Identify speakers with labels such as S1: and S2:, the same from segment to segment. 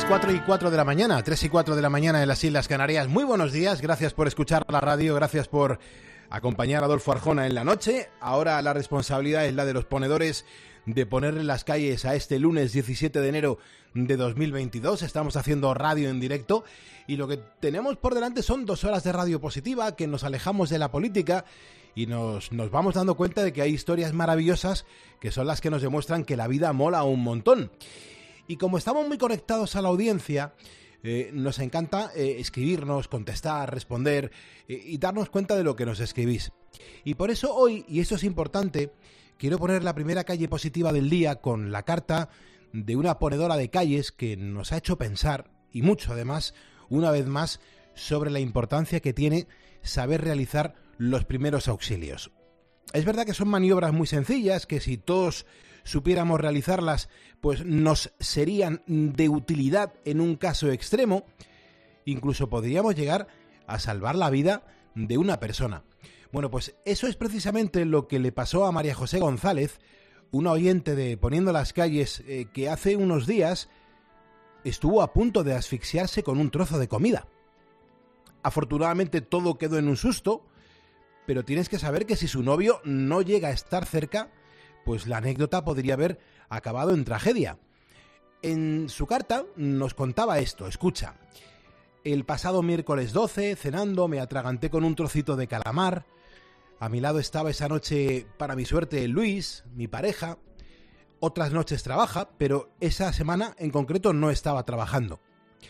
S1: 4:04 de la mañana, 3:04 de la mañana en las Islas Canarias. Muy buenos días, gracias por escuchar la radio, gracias por acompañar a Adolfo Arjona en la noche. Ahora la responsabilidad es la de los ponedores de ponerle las calles a este lunes 17 de enero de 2022. Estamos haciendo radio en directo y lo que tenemos por delante son 2 horas de radio positiva, que nos alejamos de la política y nos vamos dando cuenta de que hay historias maravillosas que son las que nos demuestran que la vida mola un montón. Y como estamos muy conectados a la audiencia, nos encanta escribirnos, contestar, responder y darnos cuenta de lo que nos escribís. Y por eso hoy, y esto es importante, quiero poner la primera calle positiva del día con la carta de una ponedora de calles que nos ha hecho pensar, y mucho además, una vez más, sobre la importancia que tiene saber realizar los primeros auxilios. Es verdad que son maniobras muy sencillas, que si todos supiéramos realizarlas, pues nos serían de utilidad en un caso extremo. Incluso podríamos llegar a salvar la vida de una persona. Bueno, pues eso es precisamente lo que le pasó a María José González, una oyente de Poniendo las Calles, que hace unos días estuvo a punto de asfixiarse con un trozo de comida. Afortunadamente todo quedó en un susto, pero tienes que saber que si su novio no llega a estar cerca, pues la anécdota podría haber acabado en tragedia. En su carta nos contaba esto, escucha. El pasado miércoles 12, cenando, me atraganté con un trocito de calamar. A mi lado estaba esa noche, para mi suerte, Luis, mi pareja. Otras noches trabaja, pero esa semana en concreto no estaba trabajando.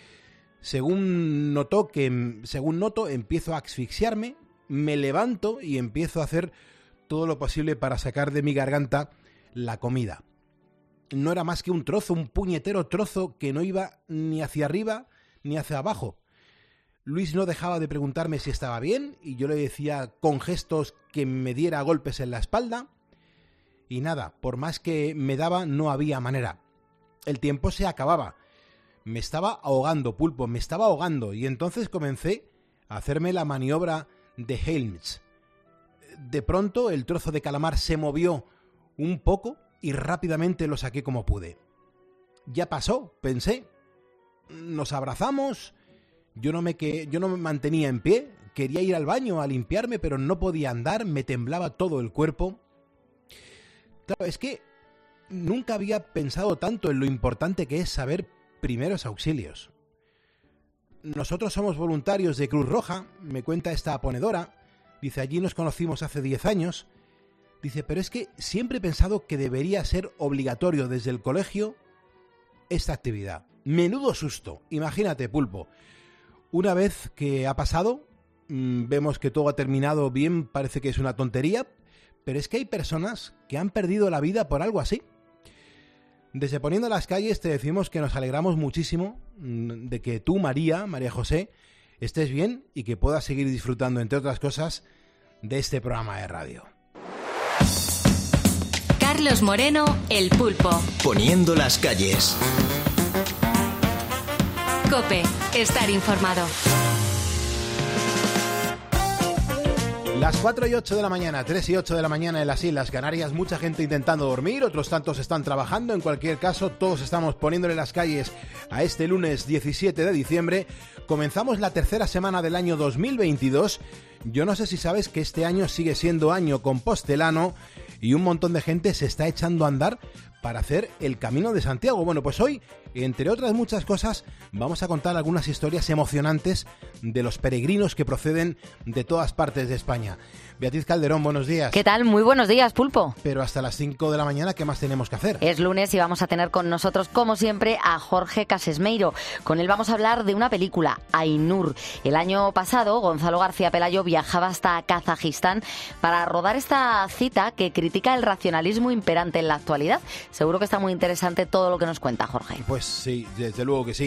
S1: Según noto, empiezo a asfixiarme, me levanto y empiezo a hacer todo lo posible para sacar de mi garganta la comida. No era más que un trozo, un puñetero trozo que no iba ni hacia arriba ni hacia abajo. Luis no dejaba de preguntarme si estaba bien y yo le decía con gestos que me diera golpes en la espalda y nada, por más que me daba no había manera. El tiempo se acababa. Me estaba ahogando, Pulpo, me estaba ahogando y entonces comencé a hacerme la maniobra de Helms. De pronto el trozo de calamar se movió un poco y rápidamente lo saqué como pude. Ya pasó, pensé. Nos abrazamos. Yo no me mantenía en pie. Quería ir al baño a limpiarme, pero no podía andar. Me temblaba todo el cuerpo. Claro, es que nunca había pensado tanto en lo importante que es saber primeros auxilios. Nosotros somos voluntarios de Cruz Roja, me cuenta esta ponedora. Dice, allí nos conocimos hace 10 años. Dice, pero es que siempre he pensado que debería ser obligatorio desde el colegio esta actividad. Menudo susto. Imagínate, Pulpo. Una vez que ha pasado, vemos que todo ha terminado bien, parece que es una tontería, pero es que hay personas que han perdido la vida por algo así. Desde Poniendo las Calles te decimos que nos alegramos muchísimo de que tú, María José, estés bien y que puedas seguir disfrutando, entre otras cosas, de este programa de radio.
S2: Carlos Moreno, El Pulpo.
S3: Poniendo las Calles.
S2: COPE, estar informado.
S1: Las 4:08 de la mañana, 3:08 de la mañana en las Islas Canarias, mucha gente intentando dormir, otros tantos están trabajando, en cualquier caso todos estamos poniéndole las calles a este lunes 17 de diciembre, comenzamos la tercera semana del año 2022, yo no sé si sabes que este año sigue siendo año compostelano y un montón de gente se está echando a andar para hacer el Camino de Santiago. Bueno, pues hoy, entre otras muchas cosas, vamos a contar algunas historias emocionantes de los peregrinos que proceden de todas partes de España. Beatriz Calderón, buenos días.
S4: ¿Qué tal? Muy buenos días, Pulpo.
S1: Pero hasta las 5 de la mañana, ¿qué más tenemos que hacer?
S4: Es lunes y vamos a tener con nosotros, como siempre, a Jorge Casesmeiro. Con él vamos a hablar de una película, Ainur. El año pasado, Gonzalo García Pelayo viajaba hasta Kazajistán para rodar esta cita que critica el racionalismo imperante en la actualidad. Seguro que está muy interesante todo lo que nos cuenta Jorge.
S1: Pues sí, desde luego que sí.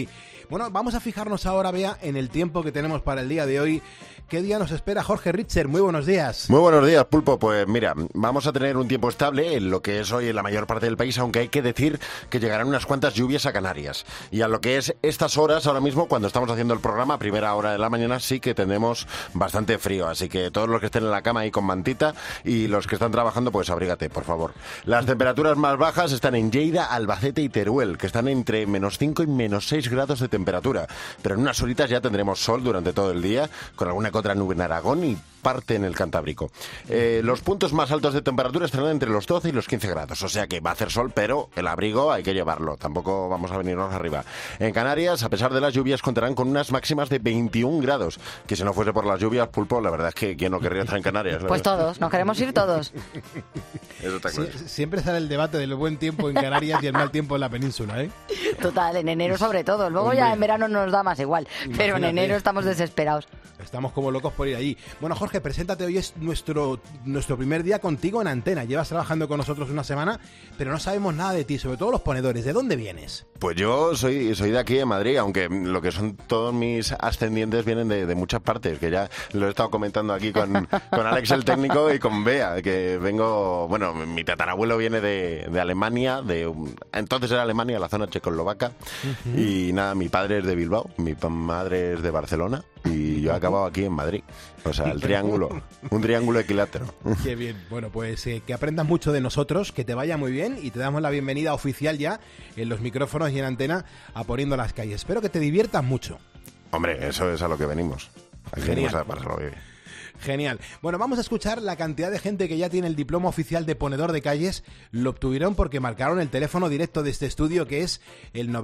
S1: Bueno, vamos a fijarnos ahora, Bea, en el tiempo que tenemos para el día de hoy. ¿Qué día nos espera Jorge Richter? Muy buenos días.
S5: Muy buenos días, Pulpo. Pues mira, vamos a tener un tiempo estable en lo que es hoy en la mayor parte del país, aunque hay que decir que llegarán unas cuantas lluvias a Canarias. Y a lo que es estas horas, ahora mismo, cuando estamos haciendo el programa, a primera hora de la mañana, sí que tenemos bastante frío. Así que todos los que estén en la cama ahí con mantita y los que están trabajando, pues abrígate, por favor. Las temperaturas más bajas están en Lleida, Albacete y Teruel, que están entre menos 5 y menos 6 grados de temperatura. Pero en unas horitas ya tendremos sol durante todo el día, con alguna que otra nube en Aragón y parte en el Cantábrico. Los puntos más altos de temperatura estarán entre los 12 y los 15 grados, o sea que va a hacer sol, pero el abrigo hay que llevarlo, tampoco vamos a venirnos arriba. En Canarias, a pesar de las lluvias, contarán con unas máximas de 21 grados, que si no fuese por las lluvias, Pulpo, la verdad es que ¿quién no querría estar en Canarias?
S4: Pues todos, nos queremos ir todos.
S5: Eso está claro.
S1: Siempre sale el debate del buen tiempo en Canarias y el mal tiempo en la península, ¿eh?
S4: Total, en enero sobre todo, luego
S1: Hombre,
S4: ya en verano nos da más igual, pero en
S1: imagínate.
S4: enero estamos desesperados.
S1: Estamos como locos por ir allí. Bueno, Jorge, preséntate, hoy es nuestro primer día contigo en antena. Llevas trabajando con nosotros una semana, pero no sabemos nada de ti, sobre todo los ponedores. ¿De dónde vienes?
S5: Pues yo soy de aquí, de Madrid, aunque lo que son todos mis ascendientes vienen de muchas partes, que ya lo he estado comentando aquí con Alex el técnico y con Bea, que vengo, bueno, mi tatarabuelo viene de Alemania, entonces era Alemania, la zona checoslovaca, y nada, mi padre es de Bilbao, mi madre es de Barcelona, y yo he acabado aquí en Madrid. O sea, un triángulo equilátero.
S1: Qué bien. Bueno, pues que aprendas mucho de nosotros, que te vaya muy bien y te damos la bienvenida oficial ya en los micrófonos y en antena a Poniendo las Calles. Espero que te diviertas mucho.
S5: Hombre, eso es a lo que venimos. Aquí venimos a pasarlo bien.
S1: Genial. Bueno, vamos a escuchar la cantidad de gente que ya tiene el diploma oficial de ponedor de calles. Lo obtuvieron porque marcaron el teléfono directo de este estudio, que es el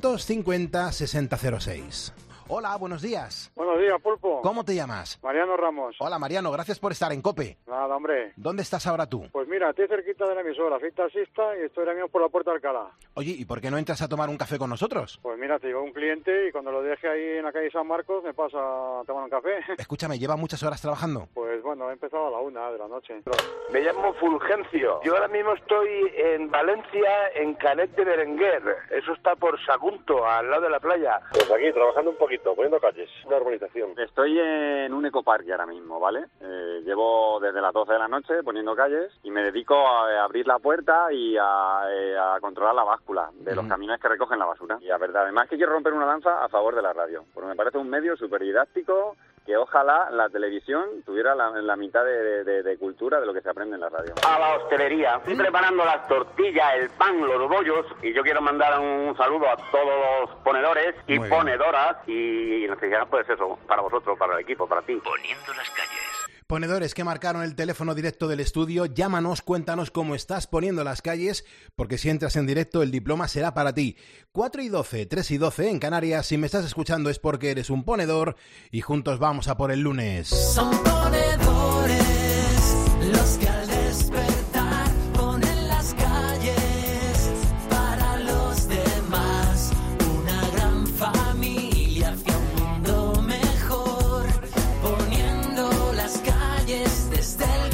S1: 950-6006. Hola, buenos días.
S6: Buenos días, Pulpo.
S1: ¿Cómo te llamas?
S6: Mariano Ramos.
S1: Hola, Mariano, gracias por estar en COPE.
S6: Nada, hombre.
S1: ¿Dónde estás ahora tú?
S6: Pues mira, estoy cerquita de la emisora, soy taxista y estoy ahora mismo por la Puerta de Alcalá.
S1: Oye, ¿y por qué no entras a tomar un café con nosotros?
S6: Pues mira, te llegó un cliente y cuando lo deje ahí en la calle San Marcos me pasa a tomar un café.
S1: Escúchame, ¿lleva muchas horas trabajando?
S6: Pues bueno, he empezado a la 1 de la noche.
S7: Me llamo Fulgencio. Yo ahora mismo estoy en Valencia, en Canet de Berenguer. Eso está por Sagunto, al lado de la playa.
S8: Pues aquí, trabajando un poquito, poniendo calles. Una urbanización.
S9: Estoy en un ecoparque ahora mismo, ¿vale? Llevo desde las 12 de la noche poniendo calles y me dedico a abrir la puerta y a controlar la báscula de los camiones que recogen la basura. Y la verdad, además que quiero romper una lanza a favor de la radio, porque me parece un medio súper didáctico, que ojalá la televisión tuviera la mitad de cultura de lo que se aprende en la radio.
S7: A la hostelería. Estoy preparando las tortillas, el pan, los bollos, y yo quiero mandar un saludo a todos los ponedores y
S1: Muy bien.
S7: ponedoras, y en especial pues eso, para vosotros, para el equipo, para ti.
S3: Poniendo las calles.
S1: Ponedores que marcaron el teléfono directo del estudio, llámanos, cuéntanos cómo estás poniendo las calles, porque si entras en directo el diploma será para ti. 4 y 12, 3 y 12 en Canarias, si me estás escuchando es porque eres un ponedor y juntos vamos a por el lunes.
S10: Son ponedores los que al despertar ponen las calles para los demás. Una gran familia hacia un mundo mejor, poniendo las calles desde el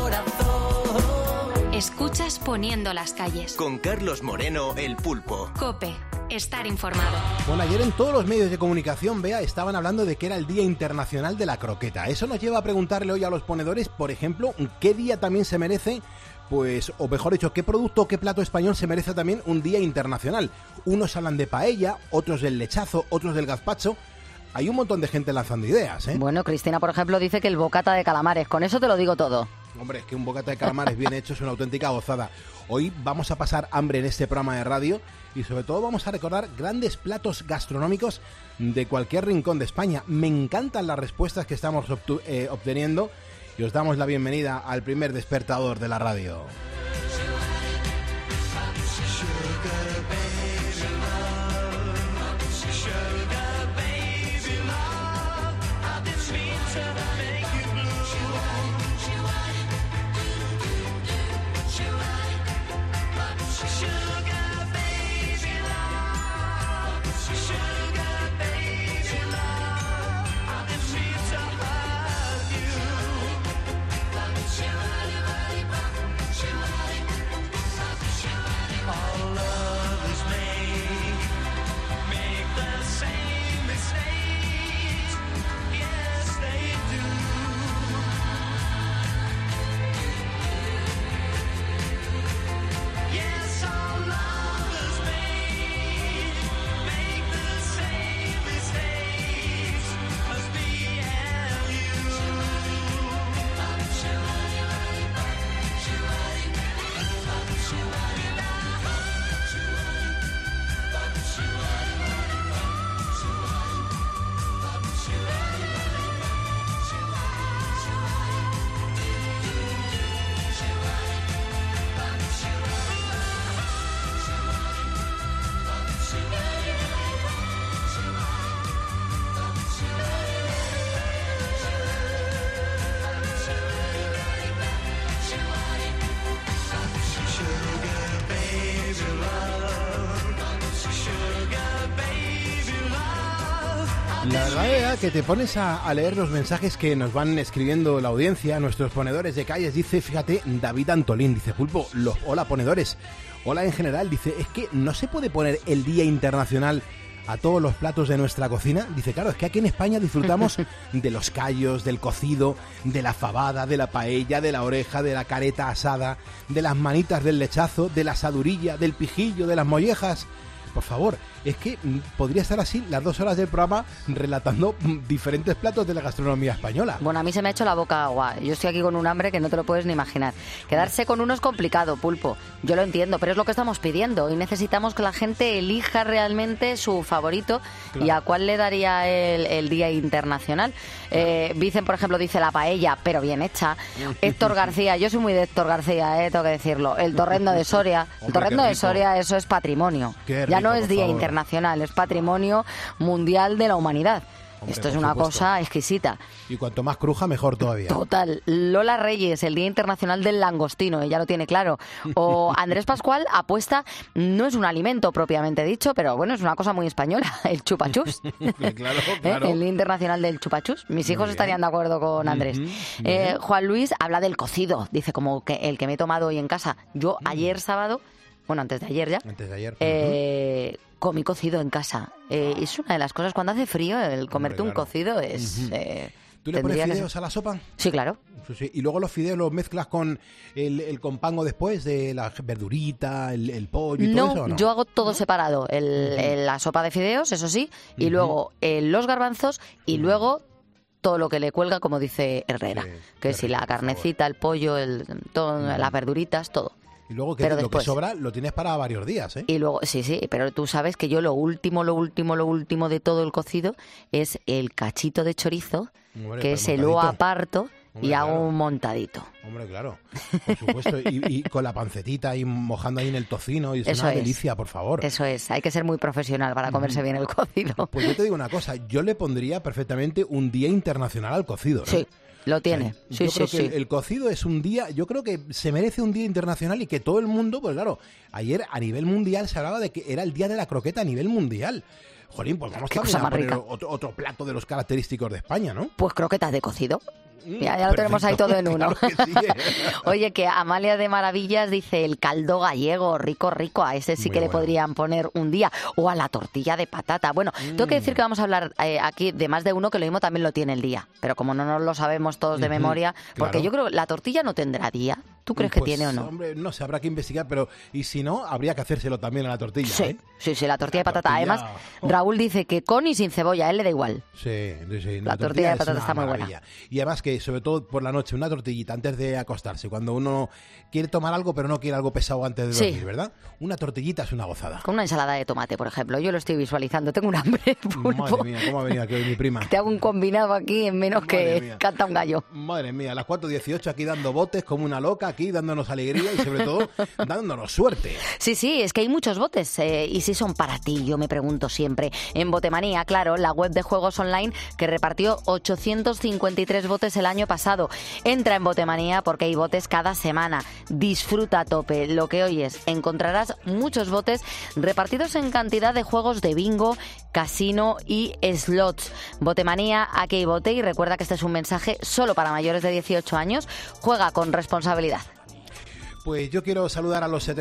S10: corazón.
S2: Escuchas Poniendo las Calles.
S3: Con Carlos Moreno, el Pulpo.
S2: COPE. Estar informado.
S1: Bueno, ayer en todos los medios de comunicación, Bea, estaban hablando de que era el Día Internacional de la Croqueta. Eso nos lleva a preguntarle hoy a los ponedores, por ejemplo, ¿qué día también se merece? Pues, o mejor dicho, ¿qué producto o qué plato español se merece también un Día Internacional? Unos hablan de paella, otros del lechazo, otros del gazpacho. Hay un montón de gente lanzando ideas, ¿eh?
S4: Bueno, Cristina, por ejemplo, dice que el bocata de calamares. Con eso te lo digo todo.
S1: Hombre, es que un bocata de calamares bien hecho es una auténtica gozada. Hoy vamos a pasar hambre en este programa de radio y sobre todo vamos a recordar grandes platos gastronómicos de cualquier rincón de España. Me encantan las respuestas que estamos obteniendo y os damos la bienvenida al primer despertador de la radio. La verdad que te pones a leer los mensajes que nos van escribiendo la audiencia, nuestros ponedores de calles. Dice, fíjate, David Antolín, dice, Pulpo, hola ponedores, hola en general, dice, es que no se puede poner el Día Internacional a todos los platos de nuestra cocina. Dice, claro, es que aquí en España disfrutamos de los callos, del cocido, de la fabada, de la paella, de la oreja, de la careta asada, de las manitas del lechazo, de la asadurilla, del pijillo, de las mollejas. Por favor, es que podría estar así las 2 horas del programa relatando diferentes platos de la gastronomía española.
S4: Bueno, a mí se me ha hecho la boca agua. Yo estoy aquí con un hambre que no te lo puedes ni imaginar. Quedarse con uno es complicado, Pulpo. Yo lo entiendo, pero es lo que estamos pidiendo y necesitamos que la gente elija realmente su favorito. Claro. Y a cuál le daría el Día Internacional. Vicen, por ejemplo, dice la paella, pero bien hecha. Héctor García, yo soy muy de Héctor García, tengo que decirlo. El torrendo de Soria. El torrendo de Soria, eso es patrimonio. Ya no es Día Internacional, es patrimonio mundial de la humanidad. Hombre, esto es una cosa exquisita.
S1: Y cuanto más cruja, mejor todavía.
S4: Total. Lola Reyes, el Día Internacional del Langostino, ella lo tiene claro. O Andrés Pascual apuesta, no es un alimento propiamente dicho, pero bueno, es una cosa muy española, el chupachus.
S1: Claro.
S4: El Día Internacional del Chupachus. Mis hijos estarían de acuerdo con Andrés. Juan Luis habla del cocido, dice como que el que me he tomado hoy en casa. Yo ayer sábado, bueno, antes de ayer ya, comí cocido en casa. Es una de las cosas, cuando hace frío, el comerte un cocido es...
S1: ¿Tú le pones fideos a la sopa?
S4: Sí, claro.
S1: Sí. Y luego los fideos los mezclas con el compango después de la verdurita, el pollo y todo eso, ¿no?
S4: Yo hago todo separado. La sopa de fideos, eso sí, y luego los garbanzos y luego todo lo que le cuelga, como dice Herrera. Que si la carnecita, el pollo, las verduritas, todo.
S1: Y luego que lo que sobra lo tienes para varios días, ¿eh?
S4: Y luego, sí, pero tú sabes que yo lo último de todo el cocido es el cachito de chorizo, que se lo aparto y hago un montadito.
S1: Hombre, claro, por supuesto. y con la pancetita ahí mojando ahí en el tocino, y es una delicia, por favor.
S4: Eso es, hay que ser muy profesional para comerse bien el cocido.
S1: Pues yo te digo una cosa, yo le pondría perfectamente un Día Internacional al cocido, ¿no?
S4: Sí. Lo tiene,
S1: yo creo que el cocido es un día, yo creo que se merece un día internacional y que todo el mundo, pues claro, ayer a nivel mundial se hablaba de que era el día de la croqueta a nivel mundial. Jolín, pues vamos también a poner otro plato de los característicos de España, ¿no?
S4: Pues croquetas de cocido. Ya lo tenemos ahí todo en uno.
S1: Claro que sí.
S4: Oye, que Amalia de Maravillas dice el caldo gallego, rico, a ese sí que le podrían poner un día. O a la tortilla de patata. Bueno, tengo que decir que vamos a hablar aquí de más de uno que lo mismo también lo tiene el día. Pero como no nos lo sabemos todos de memoria, porque yo creo que la tortilla no tendrá día. ¿Tú crees que tiene o no?
S1: Hombre, no sé, habrá que investigar, pero y si no, habría que hacérselo también a la tortilla,
S4: Sí, la tortilla de patata. Además, Raúl dice que con y sin cebolla, a él le da igual.
S1: Sí.
S4: La tortilla de patata está muy buena.
S1: Y además que, sobre todo por la noche, una tortillita antes de acostarse, cuando uno quiere tomar algo, pero no quiere algo pesado antes de dormir, ¿verdad? Una tortillita es una gozada.
S4: Con una ensalada de tomate, por ejemplo. Yo lo estoy visualizando. Tengo un hambre, Pulpo.
S1: Madre mía, ¿cómo ha venido aquí hoy mi prima?
S4: Te hago un combinado aquí en menos que canta un gallo.
S1: Madre mía, a las 4:18 aquí dando botes como una loca, aquí dándonos alegría y sobre todo dándonos suerte.
S4: Sí, es que hay muchos botes y si son para ti, yo me pregunto siempre. En Botemanía, claro, la web de juegos online que repartió 853 botes el año pasado. Entra en Botemanía porque hay botes cada semana. Disfruta a tope. Lo que oyes, encontrarás muchos botes repartidos en cantidad de juegos de bingo, casino y slots. Botemanía, aquí hay bote, y recuerda que este es un mensaje solo para mayores de 18 años. Juega con responsabilidad.
S1: Pues yo quiero saludar a los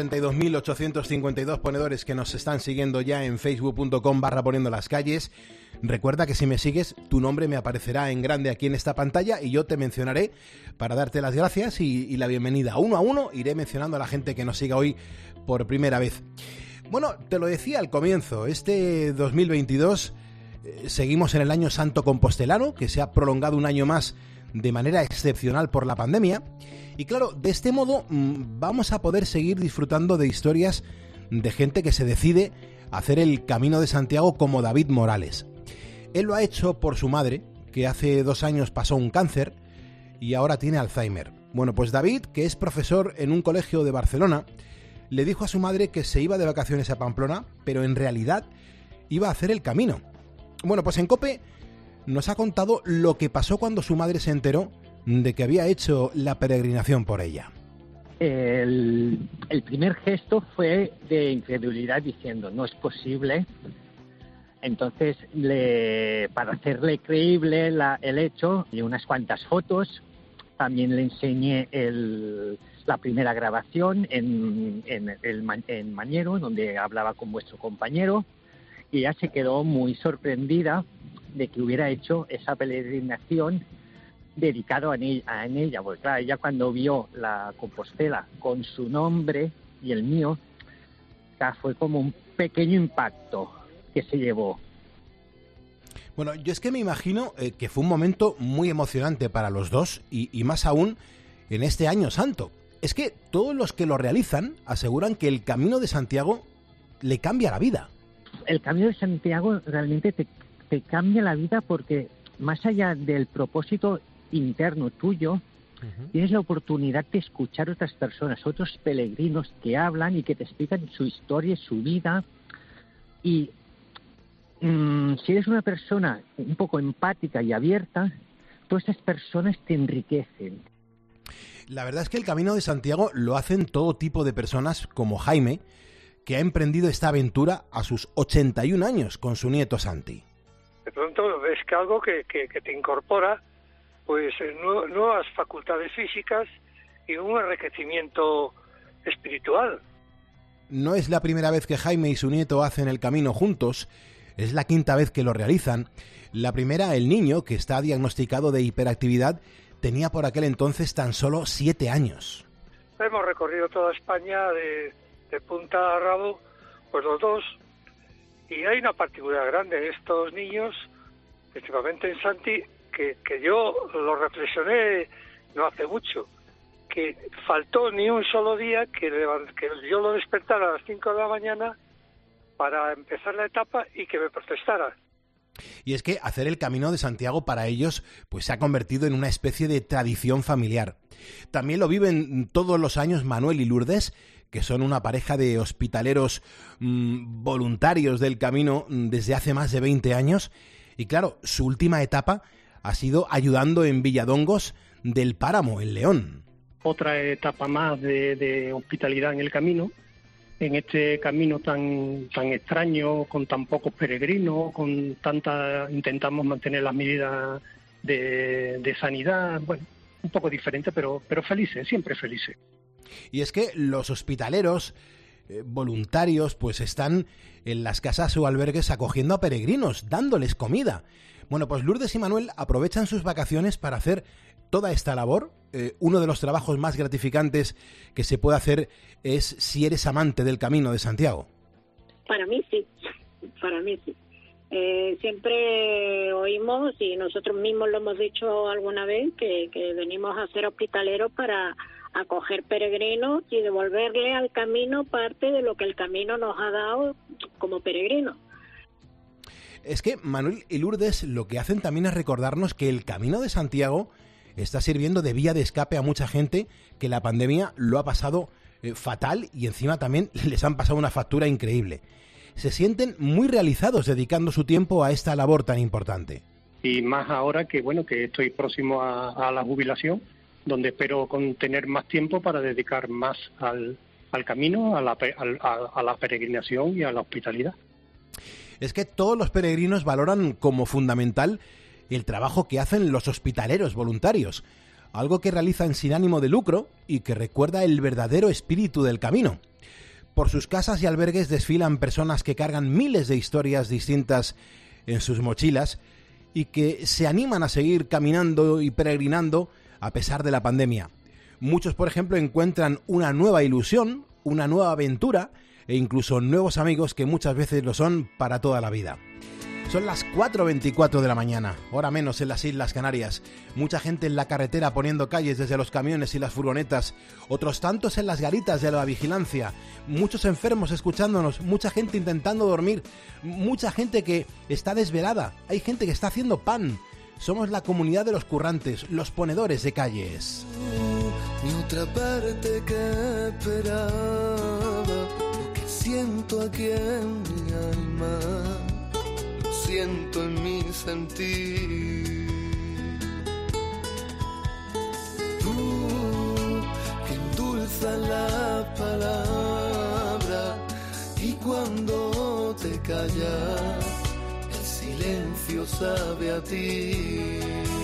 S1: 72.852 ponedores que nos están siguiendo ya en facebook.com/poniendo las calles. Recuerda que si me sigues, tu nombre me aparecerá en grande aquí en esta pantalla y yo te mencionaré para darte las gracias y la bienvenida. Uno a uno iré mencionando a la gente que nos siga hoy por primera vez. Bueno, te lo decía al comienzo, este 2022 seguimos en el año santo compostelano, que se ha prolongado un año más de manera excepcional por la pandemia. Y claro, de este modo vamos a poder seguir disfrutando de historias de gente que se decide a hacer el Camino de Santiago como David Morales. Él lo ha hecho por su madre, que hace 2 años pasó un cáncer y ahora tiene Alzheimer. Bueno, pues David, que es profesor en un colegio de Barcelona, le dijo a su madre que se iba de vacaciones a Pamplona, pero en realidad iba a hacer el camino. Bueno, pues en COPE nos ha contado lo que pasó cuando su madre se enteró de que había hecho la peregrinación por ella.
S11: El primer gesto fue de incredulidad diciendo, no es posible. Entonces, para hacerle creíble el hecho, y unas cuantas fotos, también le enseñé la primera grabación en Mañero, donde hablaba con vuestro compañero, y ella se quedó muy sorprendida de que hubiera hecho esa peregrinación dedicado a ella, porque claro, ella cuando vio la Compostela con su nombre y el mío, fue como un pequeño impacto que se llevó.
S1: Bueno, yo es que me imagino que fue un momento muy emocionante para los dos y más aún en este Año Santo. Es que todos los que lo realizan aseguran que el Camino de Santiago le cambia la vida.
S11: El Camino de Santiago realmente te cambia la vida porque más allá del propósito interno tuyo, tienes la oportunidad de escuchar otras personas, otros peregrinos que hablan y que te explican su historia, su vida. Y si eres una persona un poco empática y abierta, todas estas personas te enriquecen.
S1: La verdad es que el Camino de Santiago lo hacen todo tipo de personas como Jaime, que ha emprendido esta aventura a sus 81 años con su nieto Santi.
S12: De pronto ves que algo que te incorpora pues nuevas facultades físicas y un enriquecimiento espiritual.
S1: No es la primera vez que Jaime y su nieto hacen el camino juntos, es la quinta vez que lo realizan. La primera, el niño, que está diagnosticado de hiperactividad, tenía por aquel entonces tan solo 7 años.
S12: Hemos recorrido toda España de punta a rabo, pues los dos, y hay una particularidad grande en estos niños, principalmente en Santi, que yo lo reflexioné no hace mucho, que faltó ni un solo día que yo lo despertara a las 5 de la mañana para empezar la etapa y que me protestara.
S1: Y es que hacer el Camino de Santiago para ellos pues se ha convertido en una especie de tradición familiar. También lo viven todos los años Manuel y Lourdes, que son una pareja de hospitaleros voluntarios del Camino desde hace más de 20 años. Y claro, su última etapa ha sido ayudando en Villadongos del Páramo, en León.
S13: Otra etapa más de hospitalidad en el camino, en este camino tan extraño, con tan pocos peregrinos, intentamos mantener las medidas de sanidad, bueno, un poco diferente, pero felices, siempre felices.
S1: Y es que los hospitaleros voluntarios pues están en las casas o albergues acogiendo a peregrinos, dándoles comida. Bueno, pues Lourdes y Manuel aprovechan sus vacaciones para hacer toda esta labor. Uno de los trabajos más gratificantes que se puede hacer es si eres amante del Camino de Santiago.
S14: Para mí sí. Siempre oímos, y nosotros mismos lo hemos dicho alguna vez, que venimos a ser hospitaleros para acoger peregrinos y devolverle al camino parte de lo que el camino nos ha dado como peregrinos.
S1: Es que Manuel y Lourdes lo que hacen también es recordarnos que el Camino de Santiago está sirviendo de vía de escape a mucha gente que la pandemia lo ha pasado fatal y encima también les han pasado una factura increíble. Se sienten muy realizados dedicando su tiempo a esta labor tan importante.
S13: Y más ahora que estoy próximo a la jubilación, donde espero tener más tiempo para dedicar más al camino, a la peregrinación y a la hospitalidad.
S1: Es que todos los peregrinos valoran como fundamental el trabajo que hacen los hospitaleros voluntarios, algo que realizan sin ánimo de lucro y que recuerda el verdadero espíritu del camino. Por sus casas y albergues desfilan personas que cargan miles de historias distintas en sus mochilas y que se animan a seguir caminando y peregrinando a pesar de la pandemia. Muchos, por ejemplo, encuentran una nueva ilusión, una nueva aventura e incluso nuevos amigos que muchas veces lo son para toda la vida. Son las 4:24 de la mañana, hora menos en las Islas Canarias. Mucha gente en la carretera poniendo calles desde los camiones y las furgonetas, otros tantos en las garitas de la vigilancia, muchos enfermos escuchándonos, mucha gente intentando dormir, mucha gente que está desvelada, hay gente que está haciendo pan. Somos la comunidad de los currantes, los ponedores de calles.
S10: Mi otra parte que esperaba, lo que siento aquí en mi alma, lo siento en mi sentir. Tú que endulzas la palabra y cuando te callas lo sabe a ti.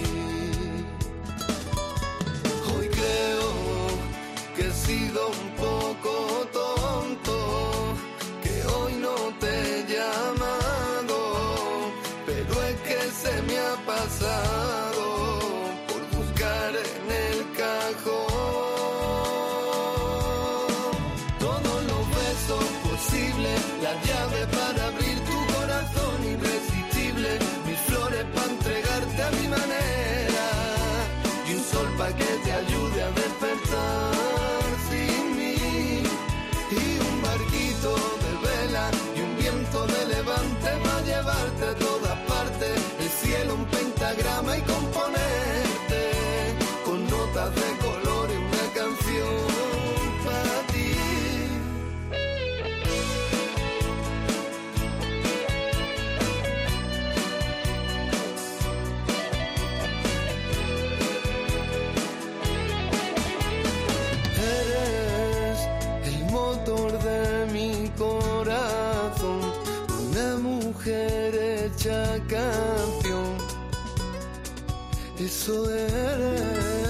S10: Hoy creo que he sido un poco tonto, que hoy no te he llamado, pero es que se me ha pasado por buscar en el cajón todos los besos posibles, la llave para abrir tu corazón irresistible, mis flores para entregarte a mi manera y un sol para que te ayude a despertar sin mí, y un barquito de vela y un viento de levante para llevarte a todas partes, el cielo un pentagrama y componerte con notas de color y una canción para ti. Eres el motor de mi corazón, una mujer hecha canción, eso eres.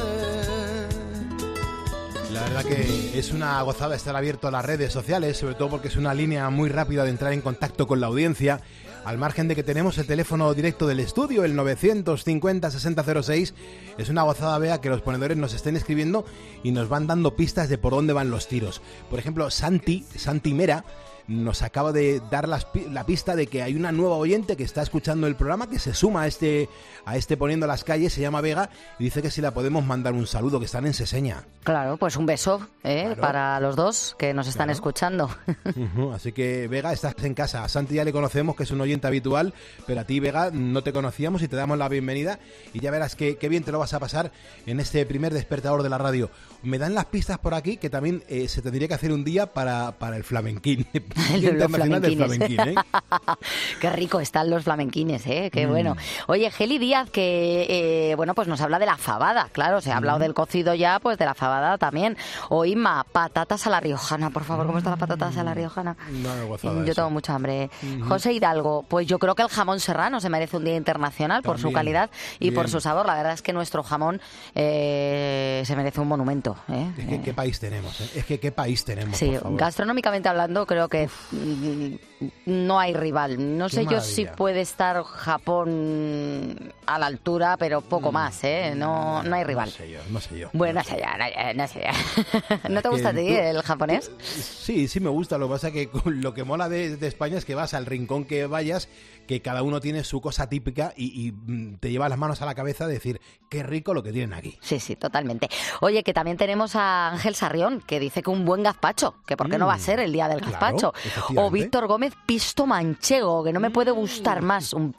S1: La verdad que es una gozada estar abierto a las redes sociales, sobre todo porque es una línea muy rápida de entrar en contacto con la audiencia, al margen de que tenemos el teléfono directo del estudio, el 950-6006. Es una gozada, Bea, que los ponedores nos estén escribiendo y nos van dando pistas de por dónde van los tiros. Por ejemplo, Santi Mera nos acaba de dar la pista de que hay una nueva oyente que está escuchando el programa, que se suma a este Poniendo las Calles, se llama Vega, y dice que si la podemos mandar un saludo, que están en Seseña.
S4: Claro, pues un beso
S1: Claro.
S4: para los dos que nos están escuchando.
S1: Así que, Vega, estás en casa. A Santi ya le conocemos, que es un oyente habitual, pero a ti, Vega, no te conocíamos y te damos la bienvenida, y ya verás qué bien te lo vas a pasar en este primer despertador de la radio. Me dan las pistas por aquí que también se tendría que hacer un día para el flamenquín.
S4: Los
S1: Internacional del
S4: flamenquines.
S1: flamenquín,
S4: Qué rico están los flamenquines, qué bueno. Oye, Geli Díaz, que pues nos habla de la fabada, claro, se ha hablado del cocido ya, pues de la fabada también. O Inma, patatas a la riojana, por favor, ¿cómo están las patatas a la riojana?
S1: No me he gozado
S4: Yo
S1: eso.
S4: tengo mucha hambre. José Hidalgo, pues yo creo que el jamón serrano se merece un día internacional por su
S1: También.
S4: calidad y
S1: Bien.
S4: por su sabor. La verdad es que nuestro jamón se merece un monumento.
S1: Es que qué país tenemos, ¿eh? Es que qué país tenemos,
S4: Sí,
S1: por favor.
S4: gastronómicamente hablando, creo que no hay rival. No
S1: Qué
S4: sé yo si
S1: maravilla.
S4: puede estar Japón a la altura, pero poco más, ¿eh? No hay rival.
S1: No sé yo.
S4: Bueno, no sé ya. ¿No te
S1: Es
S4: gusta a
S1: que
S4: ti
S1: tú-
S4: el japonés?
S1: Sí, me gusta. Lo que pasa es que lo que mola de España es que vas al rincón que vayas, que cada uno tiene su cosa típica y te lleva las manos a la cabeza de decir, qué rico lo que tienen aquí.
S4: Sí, totalmente. Oye, que también tenemos a Ángel Sarrión, que dice que un buen gazpacho, que por qué no va a ser el día del
S1: Claro,
S4: gazpacho.
S1: efectivamente.
S4: O Víctor Gómez, pisto manchego, que no me puede gustar más un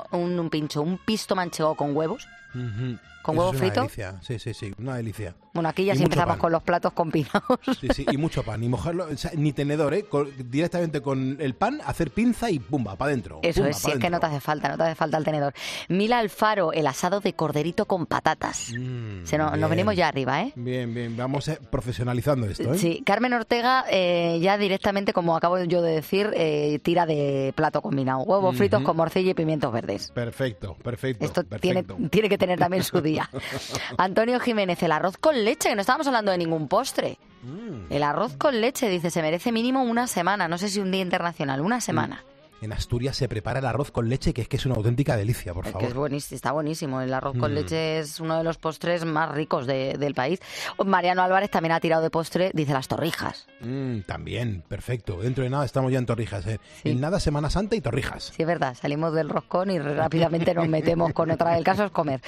S4: pisto manchego con huevos. ¿Con
S1: Eso
S4: huevo
S1: es una
S4: frito?
S1: delicia. Sí, una delicia.
S4: Bueno, aquí ya
S1: Y
S4: sí
S1: mucho
S4: empezamos
S1: pan.
S4: con los platos combinados.
S1: Sí, y mucho pan. Y mojarlo, o sea, ni tenedor, directamente con el pan, hacer pinza y pumba, para adentro.
S4: Eso es, si es que no te hace falta el tenedor. Mila Alfaro, el asado de corderito con patatas. Nos venimos ya arriba, ¿eh?
S1: Bien, vamos profesionalizando esto, ¿eh?
S4: Sí, Carmen Ortega ya directamente, como acabo yo de decir, tira de plato combinado. Huevos fritos con morcilla y pimientos verdes.
S1: Perfecto.
S4: Esto tiene que tener también su día. Antonio Jiménez, el arroz con leche, que no estábamos hablando de ningún postre. El arroz con leche, dice, se merece mínimo una semana. No sé si un día internacional, una semana.
S1: En Asturias se prepara el arroz con leche, que es una auténtica delicia, por
S4: Que
S1: favor.
S4: es buenísimo, está buenísimo. El arroz con leche es uno de los postres más ricos del país. Mariano Álvarez también ha tirado de postre, dice las torrijas.
S1: También, perfecto. Dentro de nada estamos ya en Torrijas. En nada, Semana Santa y Torrijas.
S4: Sí, es verdad, salimos del roscón y rápidamente nos metemos con otra. El caso es comer.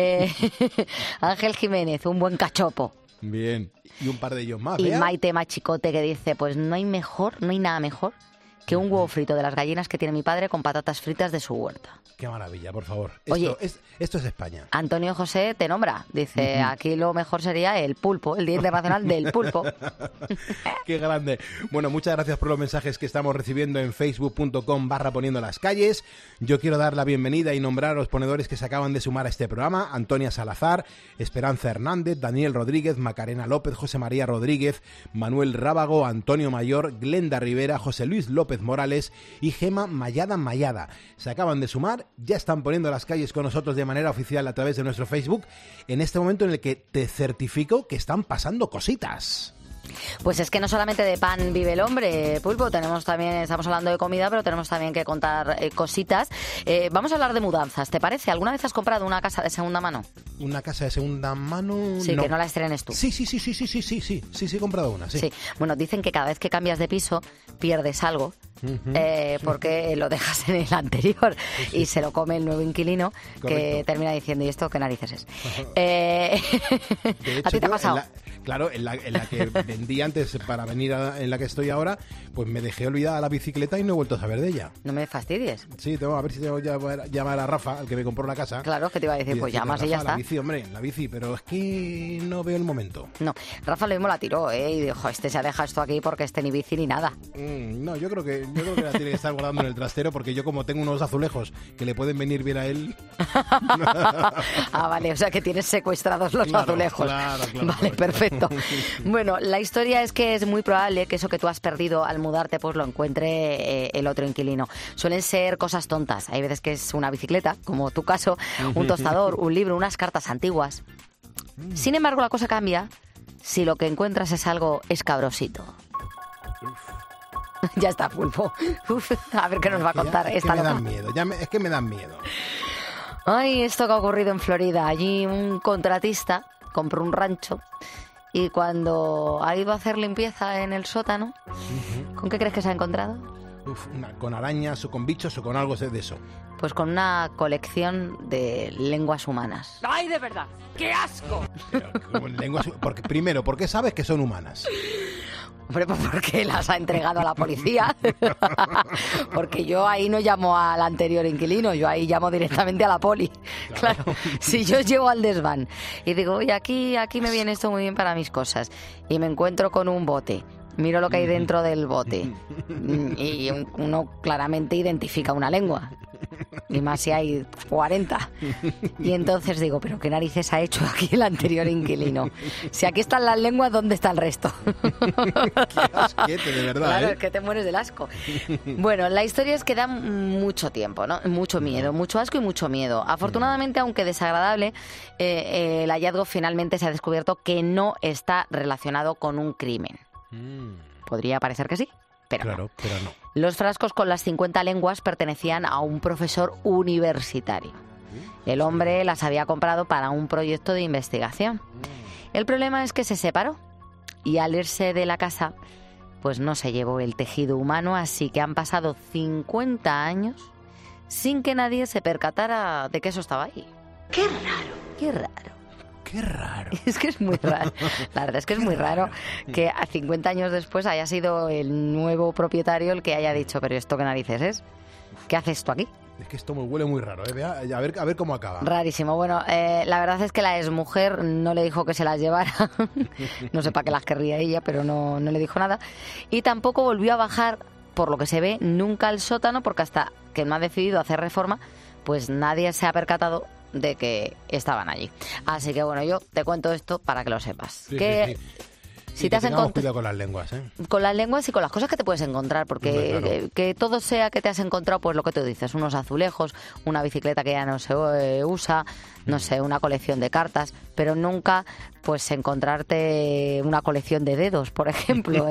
S4: Ángel Jiménez, un buen cachopo.
S1: Bien. Y un par de ellos más,
S4: Y
S1: Bea.
S4: Maite Machicote, que dice, pues no hay nada mejor que un huevo frito de las gallinas que tiene mi padre con patatas fritas de su huerta.
S1: Qué maravilla, por favor.
S4: Oye,
S1: Esto es España.
S4: Antonio José te nombra, dice, aquí lo mejor sería el pulpo, el Día Internacional del Pulpo.
S1: Qué grande. Bueno, muchas gracias por los mensajes que estamos recibiendo en facebook.com/poniendo las calles. Yo quiero dar la bienvenida y nombrar a los ponedores que se acaban de sumar a este programa: Antonia Salazar, Esperanza Hernández, Daniel Rodríguez, Macarena López, José María Rodríguez, Manuel Rábago, Antonio Mayor, Glenda Rivera, José Luis López López Morales y Gema Mayada. Se acaban de sumar, ya están poniendo las calles con nosotros de manera oficial a través de nuestro Facebook, en este momento en el que te certifico que están pasando cositas.
S4: Pues es que no solamente de pan vive el hombre, Pulpo, estamos hablando de comida, pero tenemos también que contar cositas. Vamos a hablar de mudanzas, ¿te parece? ¿Alguna vez has comprado una casa de segunda mano?
S1: ¿Una casa de segunda mano?
S4: Sí,
S1: no.
S4: Que no la estrenes tú.
S1: Sí, he comprado una, sí.
S4: Sí, bueno, dicen que cada vez que cambias de piso pierdes algo. Porque lo dejas en el anterior y se lo come el nuevo inquilino. Correcto. Que termina diciendo, ¿y esto qué narices es?
S1: De hecho,
S4: ¿a ti te ha pasado?
S1: En la que vendí antes para venir en la que estoy ahora, pues me dejé olvidada la bicicleta y no he vuelto a saber de ella.
S4: No me fastidies.
S1: Sí, a ver si tengo que llamar a Rafa, al que me compró la casa.
S4: Claro, que te iba a decir, pues llamas y ya está.
S1: La bici, hombre, pero es que no veo el momento.
S4: No, Rafa lo mismo la tiró, y dijo, se ha dejado esto aquí porque ni bici ni nada.
S1: No, yo creo que la tiene que estar guardando en el trastero, porque yo como tengo unos azulejos que le pueden venir bien a él.
S4: Vale, o sea que tienes secuestrados los azulejos.
S1: Claro.
S4: Vale, perfecto. Bueno, la historia es que es muy probable que eso que tú has perdido al mudarte pues lo encuentre el otro inquilino. Suelen ser cosas tontas. Hay veces que es una bicicleta, como tu caso, un tostador, un libro, unas cartas antiguas. Sin embargo, la cosa cambia si lo que encuentras es algo escabrosito. Ya está, Pulpo. A ver qué nos va a contar esta loca.
S1: Es que me dan miedo.
S4: Ay, esto que ha ocurrido en Florida. Allí un contratista compró un rancho y cuando ha ido a hacer limpieza en el sótano, ¿con qué crees que se ha encontrado?
S1: Con arañas o con bichos o con algo de eso.
S4: Pues con una colección de lenguas humanas.
S15: ¡Ay, de verdad! ¡Qué asco!
S1: Primero, ¿por qué sabes que son humanas?
S4: Hombre, pues porque las ha entregado a la policía. Porque yo ahí no llamo al anterior inquilino, yo ahí llamo directamente a la poli. Claro, si yo llego al desván y digo, oye, aquí me viene esto muy bien para mis cosas, y me encuentro con un bote, miro lo que hay dentro del bote y uno claramente identifica una lengua. Y más si hay 40. Y entonces digo, ¿pero qué narices ha hecho aquí el anterior inquilino? Si aquí están las lenguas, ¿dónde está el resto?
S1: Qué asquete, de verdad.
S4: Claro, es que te mueres del asco. Bueno, la historia es que da mucho tiempo, ¿no? Mucho miedo, mucho asco y mucho miedo. Afortunadamente, aunque desagradable, el hallazgo finalmente se ha descubierto que no está relacionado con un crimen. Podría parecer que sí, pero
S1: claro, pero no.
S4: Los frascos con las 50 lenguas pertenecían a un profesor universitario. El hombre las había comprado para un proyecto de investigación. El problema es que se separó y al irse de la casa, pues no se llevó el tejido humano, así que han pasado 50 años sin que nadie se percatara de que eso estaba ahí.
S15: ¡Qué raro!
S4: ¡Qué raro!
S1: Qué raro.
S4: Es que es muy raro. La verdad es que es muy raro que a 50 años después haya sido el nuevo propietario el que haya dicho, pero ¿esto qué narices es? ¿Qué hace esto aquí?
S1: Es que esto me huele muy raro, ¿eh? A ver cómo acaba.
S4: Rarísimo. Bueno, la verdad es que la exmujer no le dijo que se las llevara. No sé para qué las querría ella, pero no le dijo nada. Y tampoco volvió a bajar, por lo que se ve, nunca al sótano, porque hasta que no ha decidido hacer reforma, pues nadie se ha percatado de que estaban allí. Así que bueno, yo te cuento esto para que lo sepas.
S1: Sí,
S4: que
S1: sí.
S4: Si te has encontrado,
S1: cuidado con las lenguas, ¿eh?
S4: Con las lenguas y con las cosas que te puedes encontrar, porque claro, que todo sea que te has encontrado, pues lo que tú dices, unos azulejos, una bicicleta que ya no se usa, no sé, una colección de cartas, pero nunca pues encontrarte una colección de dedos, por ejemplo,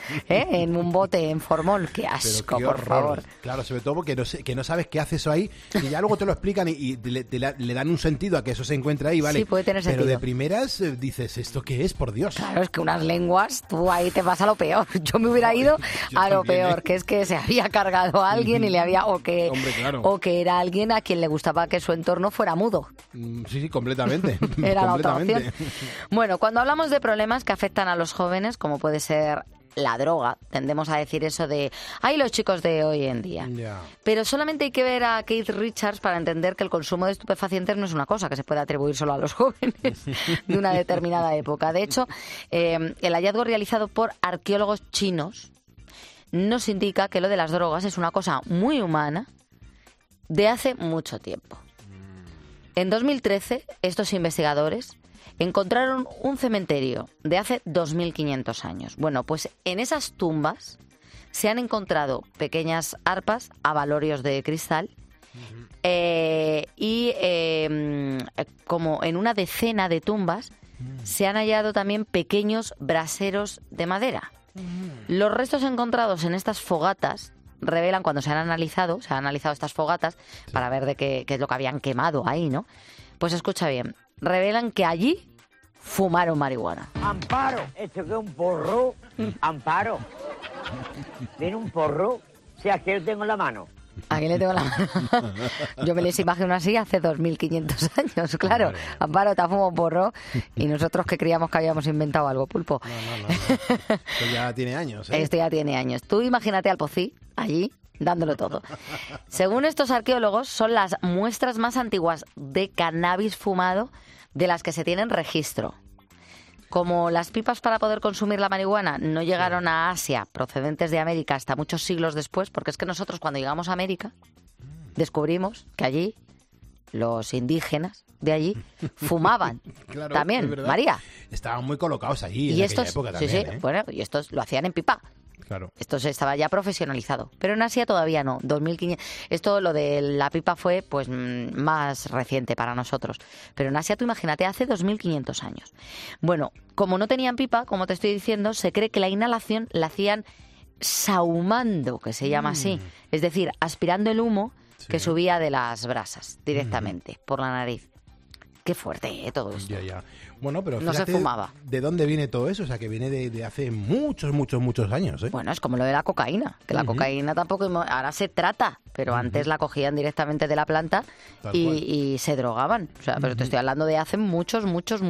S4: en un bote en formol. ¡Qué asco,
S1: qué
S4: por favor!
S1: Claro, sobre todo porque no sabes qué hace eso ahí, y ya luego te lo explican y le dan un sentido a que eso se encuentra ahí, ¿vale?
S4: Sí, puede tener sentido.
S1: Pero de primeras dices, ¿esto qué es, por Dios?
S4: Claro, es que unas lenguas, tú ahí te vas a lo peor. Yo me hubiera ido a lo peor, que es que se había cargado a alguien y le había...
S1: Hombre, claro.
S4: O que era alguien a quien le gustaba que su entorno fuera mudo.
S1: Sí, completamente.
S4: Era la otra opción. Bueno, cuando hablamos de problemas que afectan a los jóvenes, como puede ser la droga, tendemos a decir eso de ¡ay, los chicos de hoy en día!
S1: Yeah.
S4: Pero solamente hay que ver a Keith Richards para entender que el consumo de estupefacientes no es una cosa que se puede atribuir solo a los jóvenes de una determinada época. De hecho, el hallazgo realizado por arqueólogos chinos nos indica que lo de las drogas es una cosa muy humana de hace mucho tiempo. En 2013, estos investigadores encontraron un cementerio de hace 2.500 años. Bueno, pues en esas tumbas se han encontrado pequeñas arpas, abalorios de cristal, y como en una decena de tumbas se han hallado también pequeños braseros de madera. Los restos encontrados en estas fogatas revelan, cuando se han analizado estas fogatas para ver de qué es lo que habían quemado ahí, ¿no? Pues escucha bien, revelan que allí fumaron marihuana.
S16: Amparo, esto que es un porro. Amparo, ¿tiene un porro? Si aquí lo tengo en la mano.
S4: Aquí le tengo la mano. Yo me les imagino así hace 2.500 años, claro. Amparo, te ha fumado un porro y nosotros que creíamos que habíamos inventado algo, Pulpo.
S1: No. Esto ya tiene años, ¿eh?
S4: Esto ya tiene años. Tú imagínate al Pocí allí dándolo todo. Según estos arqueólogos, son las muestras más antiguas de cannabis fumado de las que se tienen registro. Como las pipas para poder consumir la marihuana no llegaron a Asia, procedentes de América, hasta muchos siglos después, porque es que nosotros cuando llegamos a América descubrimos que allí los indígenas de allí fumaban.
S1: Claro,
S4: también,
S1: es verdad.
S4: María.
S1: Estaban muy colocados allí
S4: Y
S1: en
S4: estos,
S1: aquella época
S4: sí,
S1: también,
S4: sí,
S1: ¿eh?
S4: bueno, y estos lo hacían en pipa.
S1: Claro.
S4: Esto estaba ya profesionalizado. Pero en Asia todavía no. 2500. Esto, lo de la pipa, fue pues más reciente para nosotros. Pero en Asia, tú imagínate, hace 2500 años. Bueno, como no tenían pipa, como te estoy diciendo, se cree que la inhalación la hacían sahumando, que se llama así. Es decir, aspirando el humo que subía de las brasas directamente por la nariz. Qué fuerte, todo esto.
S1: Ya. Bueno, pero
S4: no se
S1: fíjate
S4: fumaba.
S1: ¿De dónde viene todo eso? O sea, que viene de hace muchos años, ¿eh?
S4: Bueno, es como lo de la cocaína, que la cocaína tampoco... Ahora se trata, pero antes la cogían directamente de la planta y se drogaban. O sea, pero te estoy hablando de hace muchos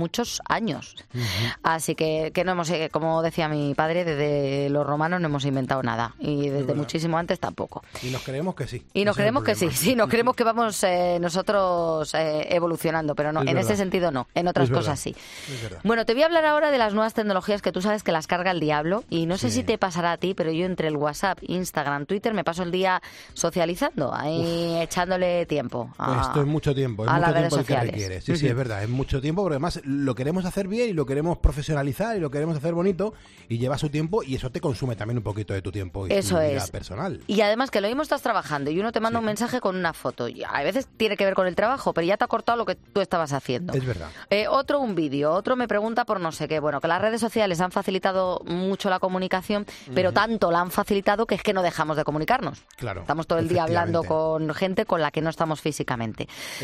S4: años. Así que no hemos... Como decía mi padre, desde los romanos no hemos inventado nada. Y desde muchísimo antes tampoco.
S1: Y nos creemos que sí.
S4: Y nos creemos que sí, nos creemos que vamos nosotros evolucionando, pero no, en este sentido no, en otras cosas sí. Bueno, te voy a hablar ahora de las nuevas tecnologías que tú sabes que las carga el diablo y no sé si te pasará a ti, pero yo entre el WhatsApp, Instagram, Twitter me paso el día socializando, ahí echándole tiempo.
S1: Esto es mucho tiempo, es mucho tiempo el que requiere. Sí, es verdad, es mucho tiempo, porque además lo queremos hacer bien y lo queremos profesionalizar y lo queremos hacer bonito y lleva su tiempo y eso te consume también un poquito de tu tiempo y tu vida personal.
S4: Y además que lo mismo estás trabajando y uno te manda un mensaje con una foto. Y a veces tiene que ver con el trabajo, pero ya te ha cortado lo que tú estabas haciendo.
S1: Es verdad.
S4: Otro un vídeo, otro me pregunta por no sé qué. Bueno, que las redes sociales han facilitado mucho la comunicación, pero tanto la han facilitado que es que no dejamos de comunicarnos.
S1: Claro.
S4: Estamos todo el día hablando con gente con la que no estamos físicamente.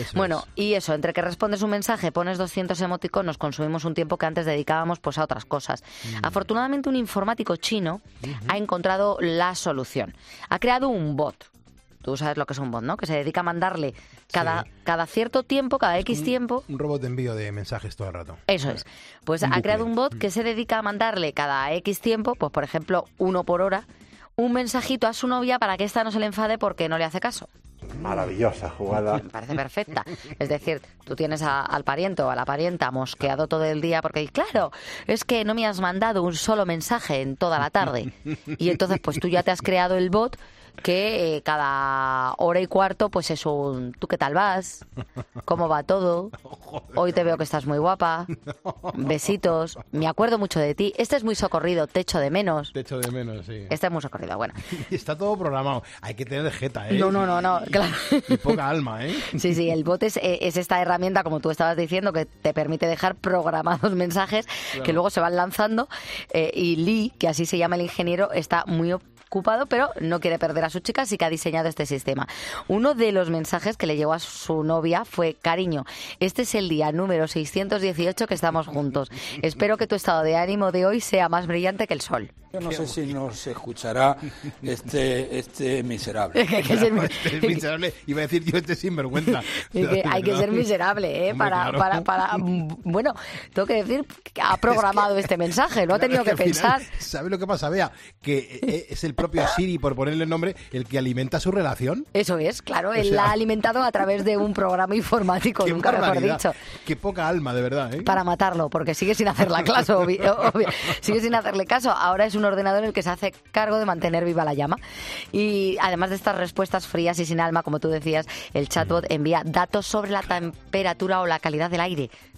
S4: Y eso, entre que respondes un mensaje, pones 200 emoticonos, consumimos un tiempo que antes dedicábamos pues a otras cosas. Afortunadamente un informático chino ha encontrado la solución. Ha creado un bot. Tú sabes lo que es un bot, ¿no? Que se dedica a mandarle cada cierto tiempo, cada X tiempo...
S1: Un robot de envío de mensajes todo el rato.
S4: Eso es. Pues ha creado un bot que se dedica a mandarle cada X tiempo, pues por ejemplo, 1 por hora, un mensajito a su novia para que ésta no se le enfade porque no le hace caso.
S8: Maravillosa jugada.
S4: Me parece perfecta. Es decir, tú tienes al pariente o a la parienta mosqueado todo el día porque, claro, es que no me has mandado un solo mensaje en toda la tarde. Y entonces, pues tú ya te has creado el bot que cada hora y cuarto pues es un ¿tú qué tal vas? ¿Cómo va todo? Hoy te veo que estás muy guapa. Besitos. Me acuerdo mucho de ti. Este es muy socorrido. Te echo de menos.
S1: Te echo de menos, sí.
S4: Este es muy socorrido. Bueno.
S1: Está todo programado. Hay que tener jeta, ¿eh?
S4: No. Claro.
S1: Y poca alma, ¿eh?
S4: Sí. El bot es esta herramienta, como tú estabas diciendo, que te permite dejar programados mensajes que luego se van lanzando. Y Lee, que así se llama el ingeniero, está muy ocupado, pero no quiere perder a su chica, así que ha diseñado este sistema. Uno de los mensajes que le llegó a su novia fue: cariño, este es el día número 618 que estamos juntos. Espero que tu estado de ánimo de hoy sea más brillante que el sol.
S17: Yo no sé si nos escuchará este miserable.
S1: Este miserable, iba a decir yo este sinvergüenza.
S4: Hay que ser miserable, ¿eh? Hombre, para bueno, tengo que decir que ha programado este mensaje, lo ha tenido que pensar.
S1: ¿Sabes lo que pasa, Bea? Que es el propio Siri, por ponerle el nombre, el que alimenta su relación.
S4: Eso es, claro, él la ha alimentado a través de un programa informático, nunca mejor dicho.
S1: Qué poca alma, de verdad, ¿eh?
S4: Para matarlo, porque sigue sin hacerle caso, sigue sin hacerle caso. Ahora es un ordenador en el que se hace cargo de mantener viva la llama. Y además de estas respuestas frías y sin alma, como tú decías, el chatbot envía datos sobre la temperatura o la calidad del aire,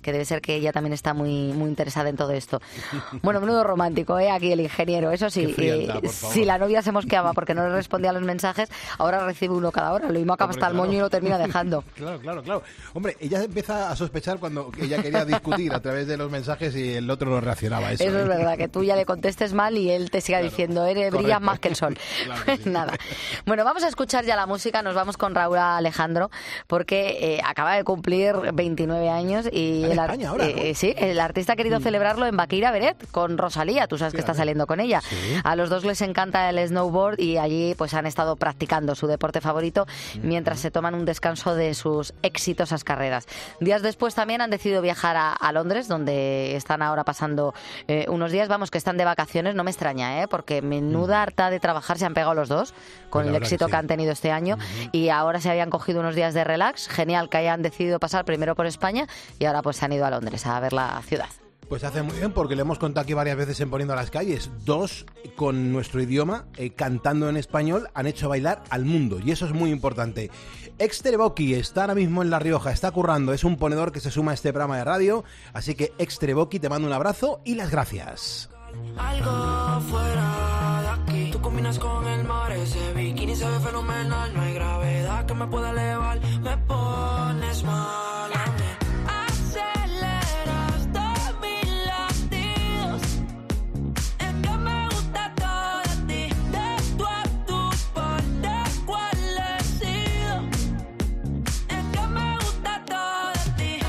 S4: que debe ser que ella también está muy, muy interesada en todo esto. Bueno, menudo romántico, aquí el ingeniero. Eso sí, si la novia se mosqueaba porque no le respondía a los mensajes, ahora recibe uno cada hora. Lo mismo acaba hasta el moño y lo termina dejando.
S1: Claro. Hombre, ella empieza a sospechar cuando ella quería discutir a través de los mensajes y el otro no reaccionaba a eso.
S4: Eso es verdad, que tú ya le contestes mal y él te siga diciendo, brillas más que el sol. Sí. Nada. Bueno, vamos a escuchar ya la música. Nos vamos con Raúl Alejandro, porque acaba de cumplir 29 años y
S1: España ahora, ¿no?
S4: Sí, el artista ha querido celebrarlo en Baqueira Beret con Rosalía. Tú sabes que está saliendo con ella. Sí. A los dos les encanta el snowboard y allí pues han estado practicando su deporte favorito mientras se toman un descanso de sus exitosas carreras. Días después también han decidido viajar a Londres, donde están ahora pasando unos días. Vamos, que están de vacaciones. No me extraña, porque menuda harta de trabajar se han pegado los dos con el éxito que han tenido este año, y ahora se habían cogido unos días de relax. Genial que hayan decidido pasar primero por España y ahora pues se han ido a Londres a ver la ciudad.
S1: Pues hace muy bien, porque le hemos contado aquí varias veces en Poniendo las Calles. Dos con nuestro idioma, cantando en español, han hecho bailar al mundo, y eso es muy importante. Extreboki está ahora mismo en La Rioja, está currando, es un ponedor que se suma a este programa de radio, así que Extreboki, te mando un abrazo y las gracias.
S10: Algo fuera de aquí, tú combinas con el mar, ese bikini se ve fenomenal, no hay gravedad que me pueda elevar, me pones mal a mí. Aceleras todos mis latidos, es que me gusta todo de ti, de tú a tú, por descualecido, es que me gusta todo de ti.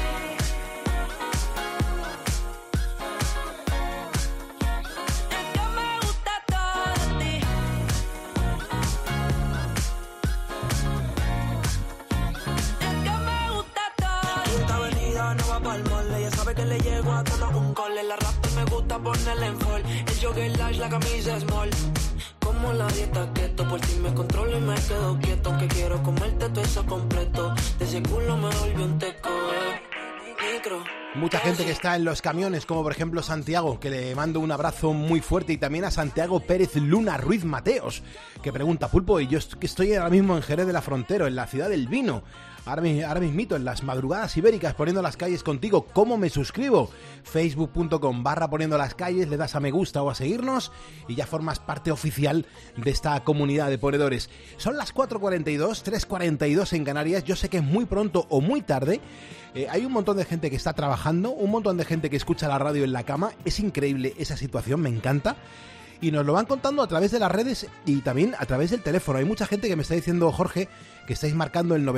S10: Ella sabe que le llego a todo un cole. La rap me gusta ponerle en fall. El jogger large, la camisa small. Como la dieta keto, por ti me controlo y me quedo quieto. Que quiero comerte todo eso completo. De ese culo me volvió un teco. Micro.
S1: Mucha gente que está en los camiones, como por ejemplo Santiago, que le mando un abrazo muy fuerte, y también a Santiago Pérez Luna Ruiz Mateos, que pregunta: Pulpo, y yo que estoy ahora mismo en Jerez de la Frontera, en la ciudad del vino, ahora mismito, en las madrugadas ibéricas, Poniendo las Calles contigo. ¿Cómo me suscribo? Facebook.com/Poniendo las Calles, le das a me gusta o a seguirnos y ya formas parte oficial de esta comunidad de ponedores. Son las 4:42, 3:42 en Canarias. Yo sé que es muy pronto o muy tarde. Hay un montón de gente que está trabajando, un montón de gente que escucha la radio en la cama. Es increíble esa situación, me encanta. Y nos lo van contando a través de las redes y también a través del teléfono. Hay mucha gente que me está diciendo, Jorge, que estáis marcando el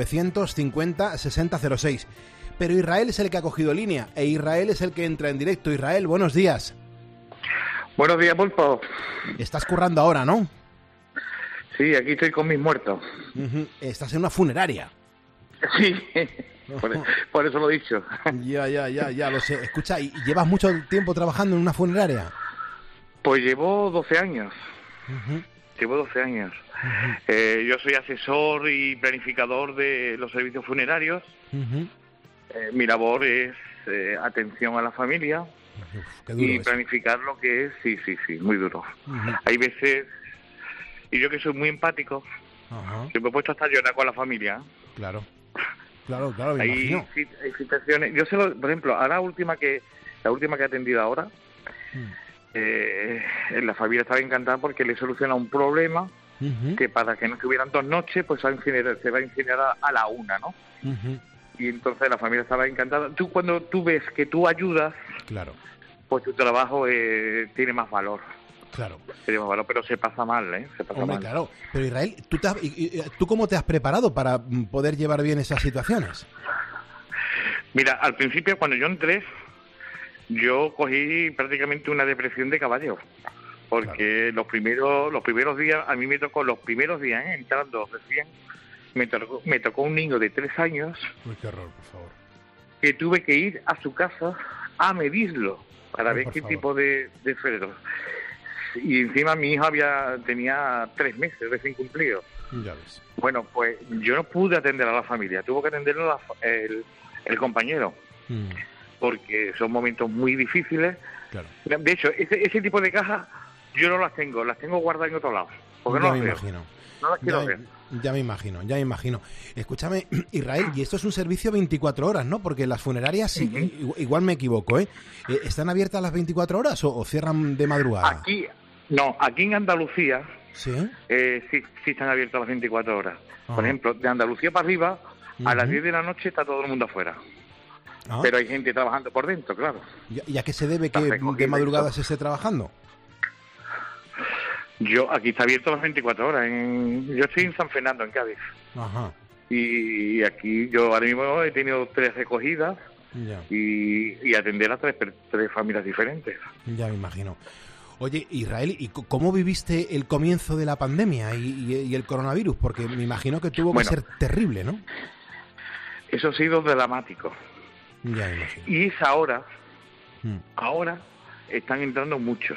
S1: 950-6006. Pero Israel es el que ha cogido línea e Israel es el que entra en directo. Israel, buenos días.
S18: Buenos días, Pulpo.
S1: Estás currando ahora, ¿no?
S18: Sí, aquí estoy con mis muertos.
S1: Estás en una funeraria.
S18: Sí, por eso lo he dicho.
S1: Ya, lo sé. Escucha, ¿y llevas mucho tiempo trabajando en una funeraria?
S18: Pues llevo 12 años. Llevo 12 años. Yo soy asesor y planificador de los servicios funerarios. Mi labor es atención a la familia y planificar lo que es, sí, muy duro. Hay veces, y yo que soy muy empático, yo me he puesto hasta a llorar con la familia.
S1: Claro, me imagino.
S18: Hay situaciones, por ejemplo, a la última que he atendido ahora, la familia estaba encantada porque le soluciona un problema que para que no estuvieran 2 noches, pues se va a incinerar a la 1, ¿no? Y entonces la familia estaba encantada. Cuando tú ves que tú ayudas,
S1: claro,
S18: pues tu trabajo tiene más valor.
S1: Claro.
S18: Tiene más valor, pero se pasa mal, Se pasa mal.
S1: Claro. Pero Israel, ¿tú cómo te has preparado para poder llevar bien esas situaciones?
S18: Mira, al principio cuando yo entré, yo cogí prácticamente una depresión de caballo, porque los primeros días, a mí me tocó los primeros días, entrando recién, me tocó un niño de 3 años.
S1: Uy, qué horror, por favor.
S18: Que tuve que ir a su casa a medirlo para ver qué tipo de féretro. Y encima mi hijo tenía 3 meses recién cumplido.
S1: Ya ves.
S18: Bueno, pues yo no pude atender a la familia, tuvo que atenderlo el compañero. Porque son momentos muy difíciles.
S1: Claro.
S18: De hecho, ese tipo de cajas yo no las tengo guardadas en otro lado. Porque no las veo. No las quiero ver.
S1: Ya me imagino. Escúchame, Israel, y esto es un servicio 24 horas, ¿no? Porque las funerarias, igual me equivoco, ¿están abiertas las 24 horas o cierran de madrugada?
S18: Aquí en Andalucía sí están abiertas las 24 horas. Por ejemplo, de Andalucía para arriba, a las 10 de la noche está todo el mundo afuera. Pero hay gente trabajando por dentro, claro.
S1: ¿Y a qué se debe que de madrugada se esté trabajando?
S18: Aquí está abierto las 24 horas. Yo estoy en San Fernando, en Cádiz.
S1: Ajá.
S18: Y aquí yo ahora mismo he tenido 3 recogidas y atender a 3 familias diferentes.
S1: Ya me imagino. Oye, Israel, ¿y cómo viviste el comienzo de la pandemia y el coronavirus? Porque me imagino que tuvo que ser terrible, ¿no?
S18: Eso ha sido dramático.
S1: Ya me imagino.
S18: Y es ahora están entrando muchos.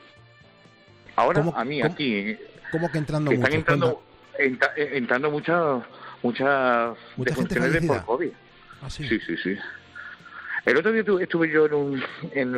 S18: Ahora a mí aquí...
S1: ¿Cómo que entrando muchos?
S18: Están entrando muchas defunciones de por COVID.
S1: ¿Ah, sí?
S18: Sí. El otro día estuve yo en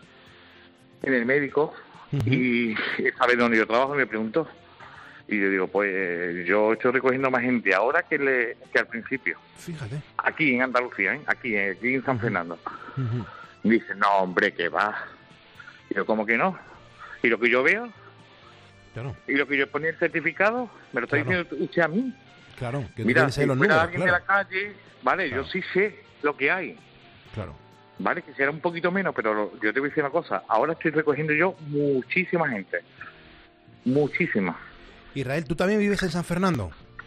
S18: el médico y sabe dónde yo trabajo y me preguntó. Y yo digo, pues yo estoy recogiendo más gente ahora que al principio.
S1: Fíjate.
S18: Aquí en Andalucía, aquí en San Fernando. Dice, no, hombre, que va. Y yo, ¿cómo que no? ¿Y lo que yo veo?
S1: Claro.
S18: ¿Y lo que yo ponía el certificado? ¿Me lo está diciendo usted a mí?
S1: Claro, que
S18: mira,
S1: si
S18: fuera números, alguien de la calle, vale, yo sí sé lo que hay.
S1: Claro.
S18: Vale, quisiera un poquito menos, pero yo te voy a decir una cosa. Ahora estoy recogiendo yo muchísima gente. Muchísima.
S1: Israel, ¿tú también vives en San Fernando?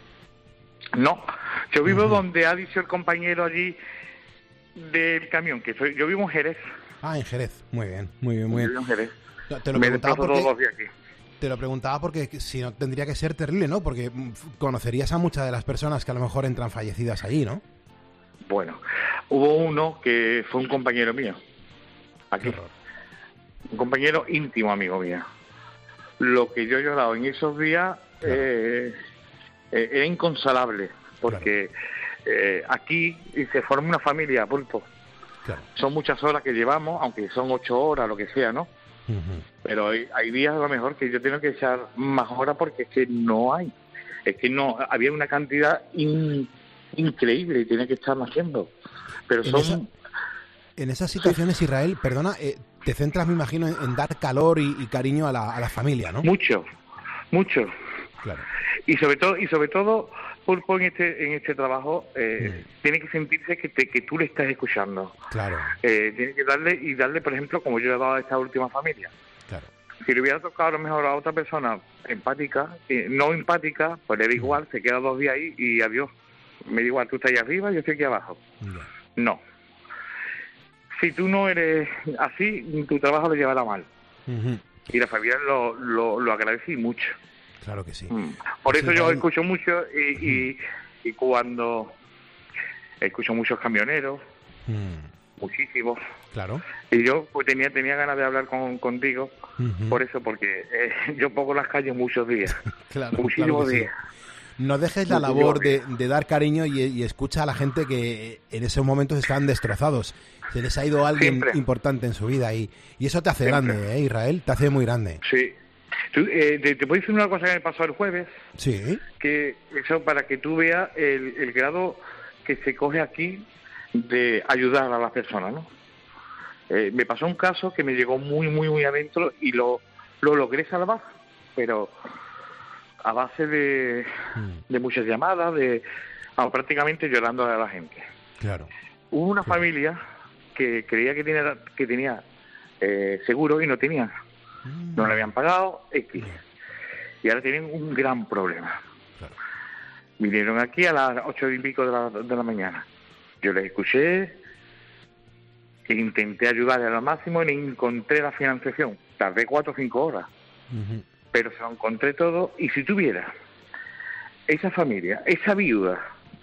S18: No, yo vivo donde ha dicho el compañero allí del camión, yo vivo en Jerez.
S1: Ah, en Jerez. Muy bien.
S18: Yo vivo en Jerez.
S1: Te lo preguntaba porque si no tendría que ser terrible, ¿no? Porque conocerías a muchas de las personas que a lo mejor entran fallecidas allí, ¿no?
S18: Bueno, hubo uno que fue un compañero mío, aquí, un compañero íntimo amigo mío. Lo que yo he llorado en esos días era inconsolable, porque aquí se forma una familia, Pulpo.
S1: Claro.
S18: Son muchas horas que llevamos, aunque son 8 horas, lo que sea, ¿no? Pero hay días a lo mejor que yo tengo que echar más horas porque es que no hay. Es que no, había una cantidad increíble y tiene que estar haciendo. Pero
S1: en esas situaciones, Israel, perdona, te centras, me imagino, en dar calor y cariño a la familia, ¿no?
S18: Mucho.
S1: Claro.
S18: Y sobre todo Pulpo, en este trabajo tiene que sentirse que tú le estás escuchando.
S1: Claro.
S18: Tiene que darle, por ejemplo, como yo he dado a esta última familia.
S1: Claro.
S18: Si le hubiera tocado a lo mejor a otra persona empática, no empática, pues le da igual, se queda 2 días ahí y adiós. Me da igual, tú estás ahí arriba, yo estoy aquí abajo. No. Si tú no eres así, tu trabajo le llevará mal. Y la familia lo agradecí mucho.
S1: Claro que sí.
S18: Por eso yo escucho mucho y cuando escucho muchos camioneros, muchísimos.
S1: Claro.
S18: Y yo pues tenía ganas de hablar contigo, por eso, porque yo pongo las calles muchos días.
S1: Claro,
S18: muchísimos días.
S1: No dejes la labor de dar cariño y escucha a la gente que en esos momentos están destrozados. Se les ha ido alguien importante en su vida y eso te hace grande, Israel, te hace muy grande.
S18: Sí. ¿Te puedo decir una cosa que me pasó el jueves?
S1: Sí.
S18: Que eso para que tú veas el grado que se coge aquí de ayudar a las personas, ¿no? Me pasó un caso que me llegó muy, muy, muy adentro y lo logré salvar, pero a base de muchas llamadas, prácticamente llorando a la gente.
S1: Claro.
S18: Hubo una familia que creía que tenía seguro y no tenía. No le habían pagado X. Y ahora tienen un gran problema.
S1: Claro.
S18: Vinieron aquí a las 8 y pico de la mañana. Yo les escuché, e intenté ayudarles al máximo y encontré la financiación. Tardé 4 o 5 horas. Pero se lo encontré todo. Y si tuviera esa familia, esa viuda,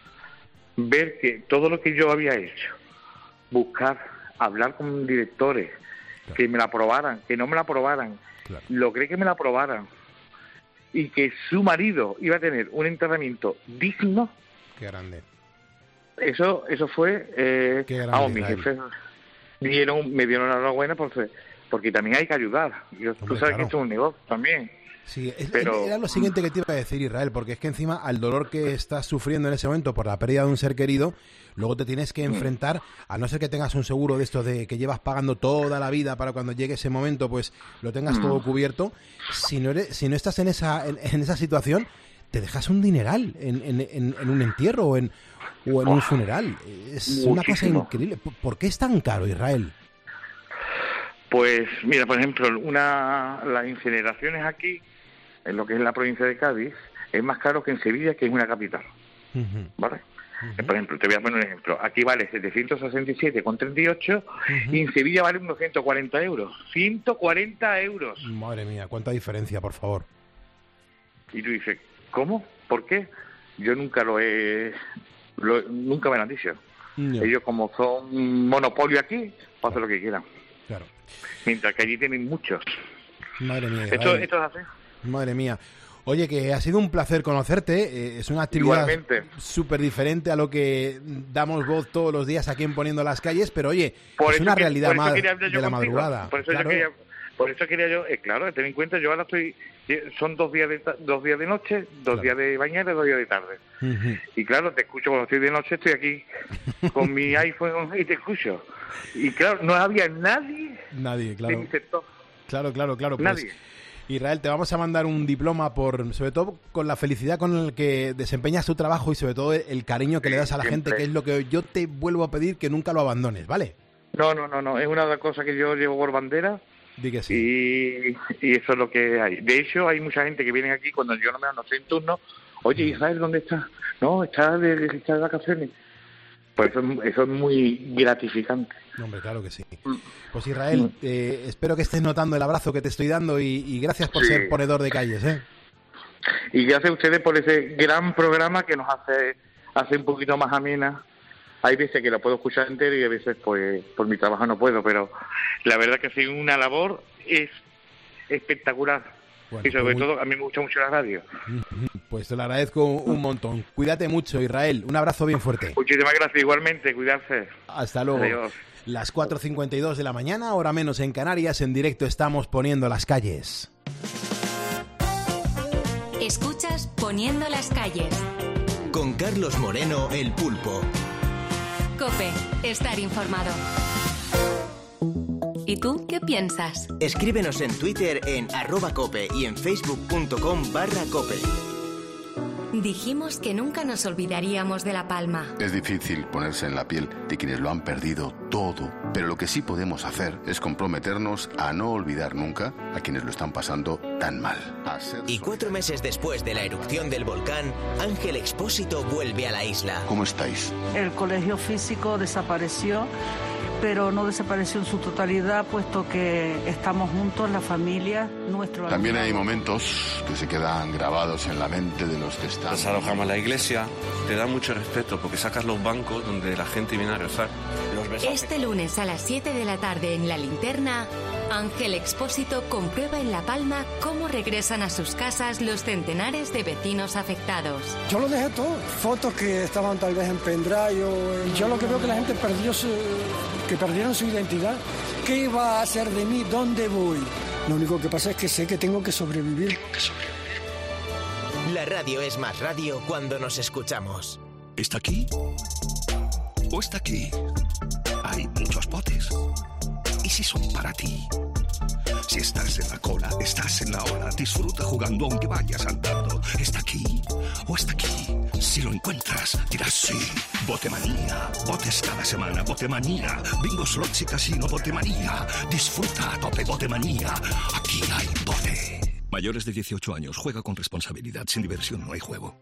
S18: ver que todo lo que yo había hecho, buscar, hablar con directores, que me la aprobaran, que no me la aprobaran, logré que me la aprobaran y que su marido iba a tener un enterramiento digno.
S1: Qué grande.
S18: Eso fue,
S1: grande,
S18: mis jefes me dieron la enhorabuena porque también hay que ayudar. Tú sabes que esto es un negocio también.
S1: Sí,
S18: Pero
S1: era lo siguiente que te iba a decir, Israel, porque es que encima al dolor que estás sufriendo en ese momento por la pérdida de un ser querido, luego te tienes que enfrentar, a no ser que tengas un seguro de estos de que llevas pagando toda la vida para cuando llegue ese momento, pues lo tengas todo cubierto. Si no estás en esa situación, te dejas un dineral en un entierro o en un funeral. Es una cosa increíble. ¿Por qué es tan caro, Israel?
S18: Pues mira, por ejemplo, las incineraciones aquí, en lo que es la provincia de Cádiz, es más caro que en Sevilla, que es una capital. ¿Vale? Por ejemplo, te voy a poner un ejemplo. Aquí vale 767,38 y en Sevilla vale unos 140 euros. 140 euros.
S1: Madre mía, cuánta diferencia, por favor.
S18: Y tú dices, ¿cómo? ¿Por qué? Yo nunca nunca me lo han dicho.
S1: No.
S18: Ellos, como son monopolio aquí, hacen lo que quieran.
S1: Claro.
S18: Mientras que allí tienen muchos.
S1: Madre mía.
S18: Esto es así.
S1: Madre mía. Oye, que ha sido un placer conocerte. Es una actividad súper diferente a lo que damos voz todos los días aquí en Poniendo las Calles, pero oye, es una realidad más de la madrugada.
S18: Por eso quería yo, claro, ten en cuenta, yo ahora son 2 días de noche, 2 días de mañana y 2 días de tarde. Y claro, te escucho cuando estoy de noche, estoy aquí con mi iPhone y te escucho. Y claro, no había nadie
S1: claro.
S18: de mi sector.
S1: Claro. Pues,
S18: nadie.
S1: Israel, te vamos a mandar un diploma sobre todo con la felicidad con el que desempeñas tu trabajo y sobre todo el cariño que le das a la gente, que es lo que yo te vuelvo a pedir, que nunca lo abandones, ¿vale?
S18: No, es una cosa que yo llevo por bandera.
S1: Di que sí.
S18: Y eso es lo que hay. De hecho, hay mucha gente que viene aquí cuando yo no estoy en turno. Oye, Israel, ¿dónde está? No, está de vacaciones. Pues eso es muy gratificante.
S1: Hombre, claro que sí. Pues Israel, espero que estés notando el abrazo que te estoy dando y gracias por ser ponedor de calles, ¿eh?
S18: Y gracias a ustedes por ese gran programa que nos hace un poquito más amena. Hay veces que la puedo escuchar entero y a veces pues por mi trabajo no puedo, pero la verdad que sí, una labor es espectacular. Bueno, y sobre todo a mí me gusta mucho la radio.
S1: Pues te lo agradezco un montón. Cuídate mucho, Israel. Un abrazo bien fuerte.
S18: Muchísimas gracias, igualmente. Cuidarse.
S1: Hasta luego.
S18: Adiós.
S1: Las 4:52 de la mañana, hora menos en Canarias. En directo estamos Poniendo las Calles.
S2: Escuchas Poniendo las Calles.
S3: Con Carlos Moreno, el Pulpo.
S2: COPE. Estar informado. ¿Y tú qué piensas?
S3: Escríbenos en Twitter en @cope y en facebook.com/cope.
S2: Dijimos que nunca nos olvidaríamos de La Palma.
S19: Es difícil ponerse en la piel de quienes lo han perdido todo, pero lo que sí podemos hacer es comprometernos a no olvidar nunca a quienes lo están pasando tan mal.
S3: Y 4 meses después de la erupción del volcán, Ángel Expósito vuelve a la isla.
S19: ¿Cómo estáis?
S20: El colegio físico desapareció, pero no desapareció en su totalidad, puesto que estamos juntos, la familia, nuestro...
S19: También hay momentos que se quedan grabados en la mente de los que están...
S21: Desalojamos la iglesia, te da mucho respeto porque sacas los bancos donde la gente viene a rezar.
S2: Este lunes a las 7 de la tarde en La Linterna, Ángel Expósito comprueba en La Palma cómo regresan a sus casas los centenares de vecinos afectados.
S22: Yo lo dejé todo, fotos que estaban tal vez en pendrive y yo lo que veo que la gente perdieron su identidad. ¿Qué iba a hacer de mí? ¿Dónde voy? Lo único que pasa es que sé que tengo que sobrevivir.
S3: La radio es más radio cuando nos escuchamos.
S23: ¿Está aquí? ¿O está aquí? Hay muchos botes. ¿Y si son para ti? Si estás en la cola, estás en la ola. Disfruta jugando aunque vayas andando. ¿Está aquí o está aquí? Si lo encuentras, dirás sí. Botemanía. Botes cada semana. Botemanía. Bingo, slots y casino. Botemanía. Disfruta a tope. Botemanía. Aquí hay bote. Mayores de 18 años. Juega con responsabilidad. Sin diversión no hay juego.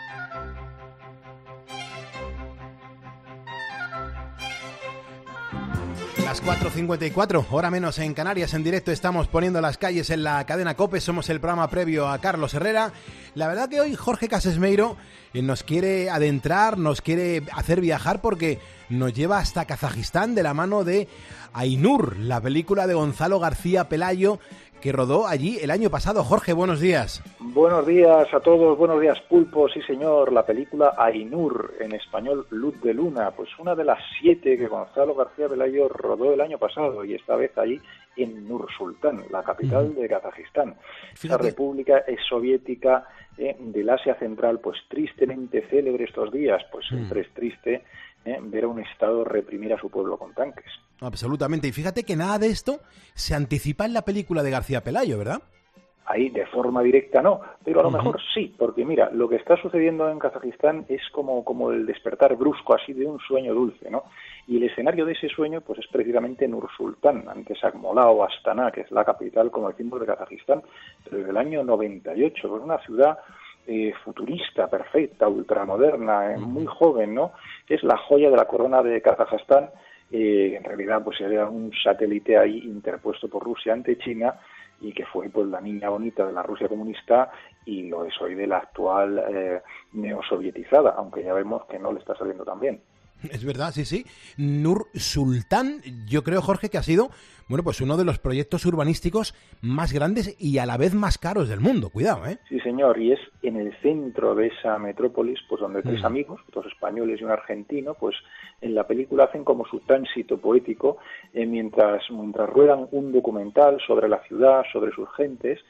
S1: Las 4:54, hora menos en Canarias. En directo estamos Poniendo las Calles en la cadena COPE. Somos el programa previo a Carlos Herrera. La verdad que hoy Jorge Casesmeiro nos quiere adentrar, nos quiere hacer viajar porque nos lleva hasta Kazajistán de la mano de Ainur, la película de Gonzalo García Pelayo, que rodó allí el año pasado. Jorge, buenos días.
S5: Buenos días a todos, buenos días Pulpo, sí señor, la película Ainur, en español Luz de Luna, pues una de las 7 que Gonzalo García Pelayo rodó el año pasado y esta vez allí en Nur-Sultán, la capital de Kazajistán. Esa república soviética del Asia Central, pues tristemente célebre estos días, pues siempre es triste ver a un Estado reprimir a su pueblo con tanques.
S1: Absolutamente, y fíjate que nada de esto se anticipa en la película de García Pelayo, ¿verdad?
S5: Ahí de forma directa no, pero a lo mejor sí, porque mira, lo que está sucediendo en Kazajistán es como el despertar brusco así de un sueño dulce, ¿no? Y el escenario de ese sueño pues es precisamente Nur-Sultán, antes Akmola o Astana, que es la capital, como decimos, de Kazajistán, pero desde el año 98, pues una ciudad futurista, perfecta, ultramoderna, muy joven, ¿no? Es la joya de la corona de Kazajstán. En realidad pues era un satélite ahí interpuesto por Rusia ante China y que fue pues la niña bonita de la Rusia comunista y lo es hoy de la actual neosovietizada, aunque ya vemos que no le está saliendo tan bien.
S1: Es verdad, sí, sí. Nur-Sultán, yo creo, Jorge, que ha sido, bueno, pues uno de los proyectos urbanísticos más grandes y a la vez más caros del mundo. Cuidado, ¿eh?
S5: Sí, señor, y es en el centro de esa metrópolis, pues donde 3 amigos, 2 españoles y un argentino, pues en la película hacen como su tránsito poético mientras ruedan un documental sobre la ciudad, sobre sus gentes.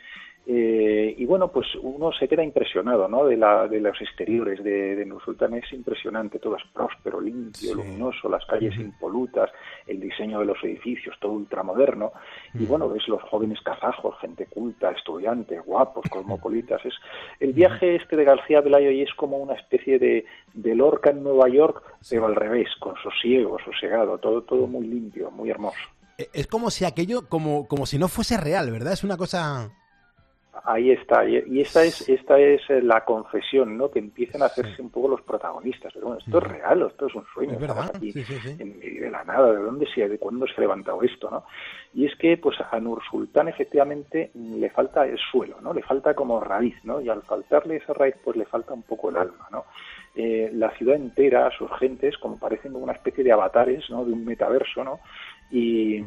S5: Y bueno, pues uno se queda impresionado, ¿no? de los exteriores de Nur-Sultán. Es impresionante, todo es próspero, limpio, luminoso, las calles impolutas, el diseño de los edificios, todo ultramoderno. Y bueno, ves los jóvenes kazajos, gente culta, estudiantes, guapos, cosmopolitas. Es el viaje de García Pelayo y es como una especie de Lorca en Nueva York, pero al revés, con sosegado, todo muy limpio, muy hermoso.
S1: Es como si aquello, como si no fuese real, ¿verdad? Es una cosa...
S5: Ahí está, y esta es la confesión, ¿no? Que empiezan a hacerse un poco los protagonistas. Pero bueno, esto es real, esto es un sueño.
S1: Es verdad,
S5: aquí,
S1: sí.
S5: En medio de la nada, ¿de cuándo se ha levantado esto, no? Y es que, pues a Nur-Sultán efectivamente le falta el suelo, ¿no? Le falta como raíz, ¿no? Y al faltarle esa raíz, pues le falta un poco el alma, ¿no? La ciudad entera, sus gentes, como parecen como una especie de avatares, ¿no? De un metaverso, ¿no? Y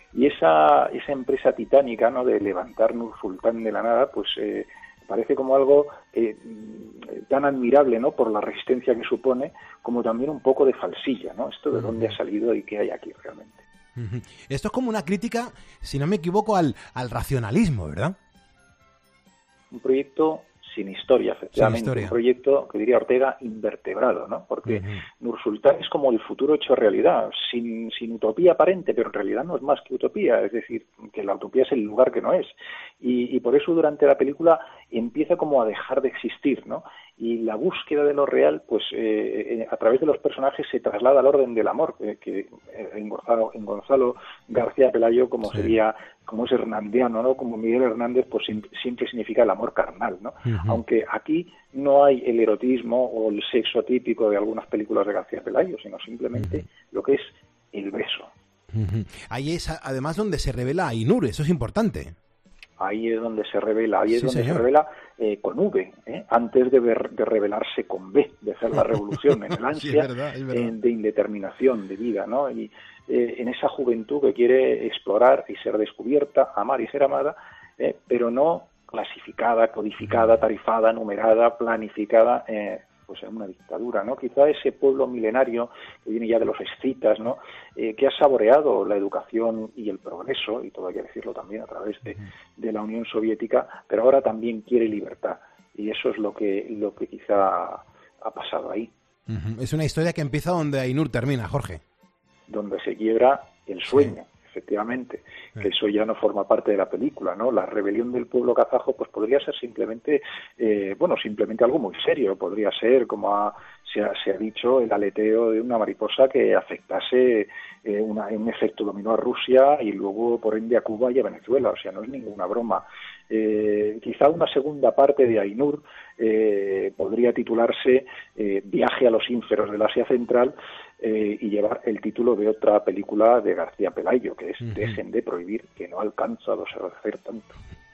S5: esa empresa titánica, ¿no? De levantar Nur-Sultán de la nada, pues parece como algo tan admirable, ¿no? Por la resistencia que supone, como también un poco de falsilla, ¿no? Esto de dónde ha salido y qué hay aquí realmente.
S1: Esto es como una crítica, si no me equivoco, al racionalismo, ¿verdad?
S5: Un proyecto sin historia, efectivamente, un proyecto, que diría Ortega, invertebrado, ¿no? Porque Nur-Sultán es como el futuro hecho realidad, sin utopía aparente, pero en realidad no es más que utopía, es decir, que la utopía es el lugar que no es. Y por eso durante la película empieza como a dejar de existir, ¿no? Y la búsqueda de lo real, pues a través de los personajes se traslada al orden del amor, que en Gonzalo García Pelayo, como sería, como es hernandiano, ¿no? Como Miguel Hernández, pues siempre significa el amor carnal, ¿no? Aunque aquí no hay el erotismo o el sexo típico de algunas películas de García Pelayo, sino simplemente lo que es el beso.
S1: Ahí es además donde se revela Ainur, eso es importante.
S5: Ahí es donde se revela, se revela con V, antes de revelarse con B, de hacer la revolución, en el ansia
S1: es verdad.
S5: De indeterminación, de vida, ¿no? Y en esa juventud que quiere explorar y ser descubierta, amar y ser amada, pero no clasificada, codificada, tarifada, numerada, planificada, pues en una dictadura, ¿no? Quizá ese pueblo milenario que viene ya de los escitas, ¿no? Que ha saboreado la educación y el progreso, y todo hay que decirlo también a través de la Unión Soviética, pero ahora también quiere libertad, y eso es lo que quizá ha pasado ahí.
S1: Es una historia que empieza donde Ainur termina, Jorge.
S5: Donde se quiebra el sueño. Efectivamente, que eso ya no forma parte de la película, ¿no? La rebelión del pueblo kazajo pues podría ser simplemente, simplemente algo muy serio, podría ser, como se ha dicho, el aleteo de una mariposa que afectase un efecto dominó a Rusia y luego por ende a Cuba y a Venezuela, o sea, no es ninguna broma. Quizá una segunda parte de Ainur podría titularse Viaje a los ínferos del Asia Central, y llevar el título de otra película de García Pelayo, que es Dejen de prohibir, que no alcanza a hacer tanto.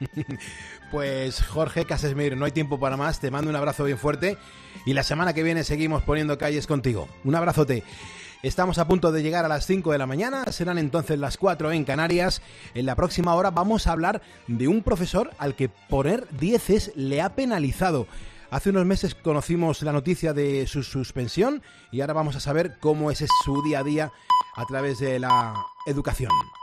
S1: Pues Jorge Casesmeiro, no hay tiempo para más, te mando un abrazo bien fuerte y la semana que viene seguimos poniendo calles contigo. Un abrazote. Estamos a punto de llegar a las 5 de la mañana, serán entonces las 4 en Canarias. En la próxima hora vamos a hablar de un profesor al que poner 10 le ha penalizado. Hace unos meses conocimos la noticia de su suspensión y ahora vamos a saber cómo es su día a día a través de la educación.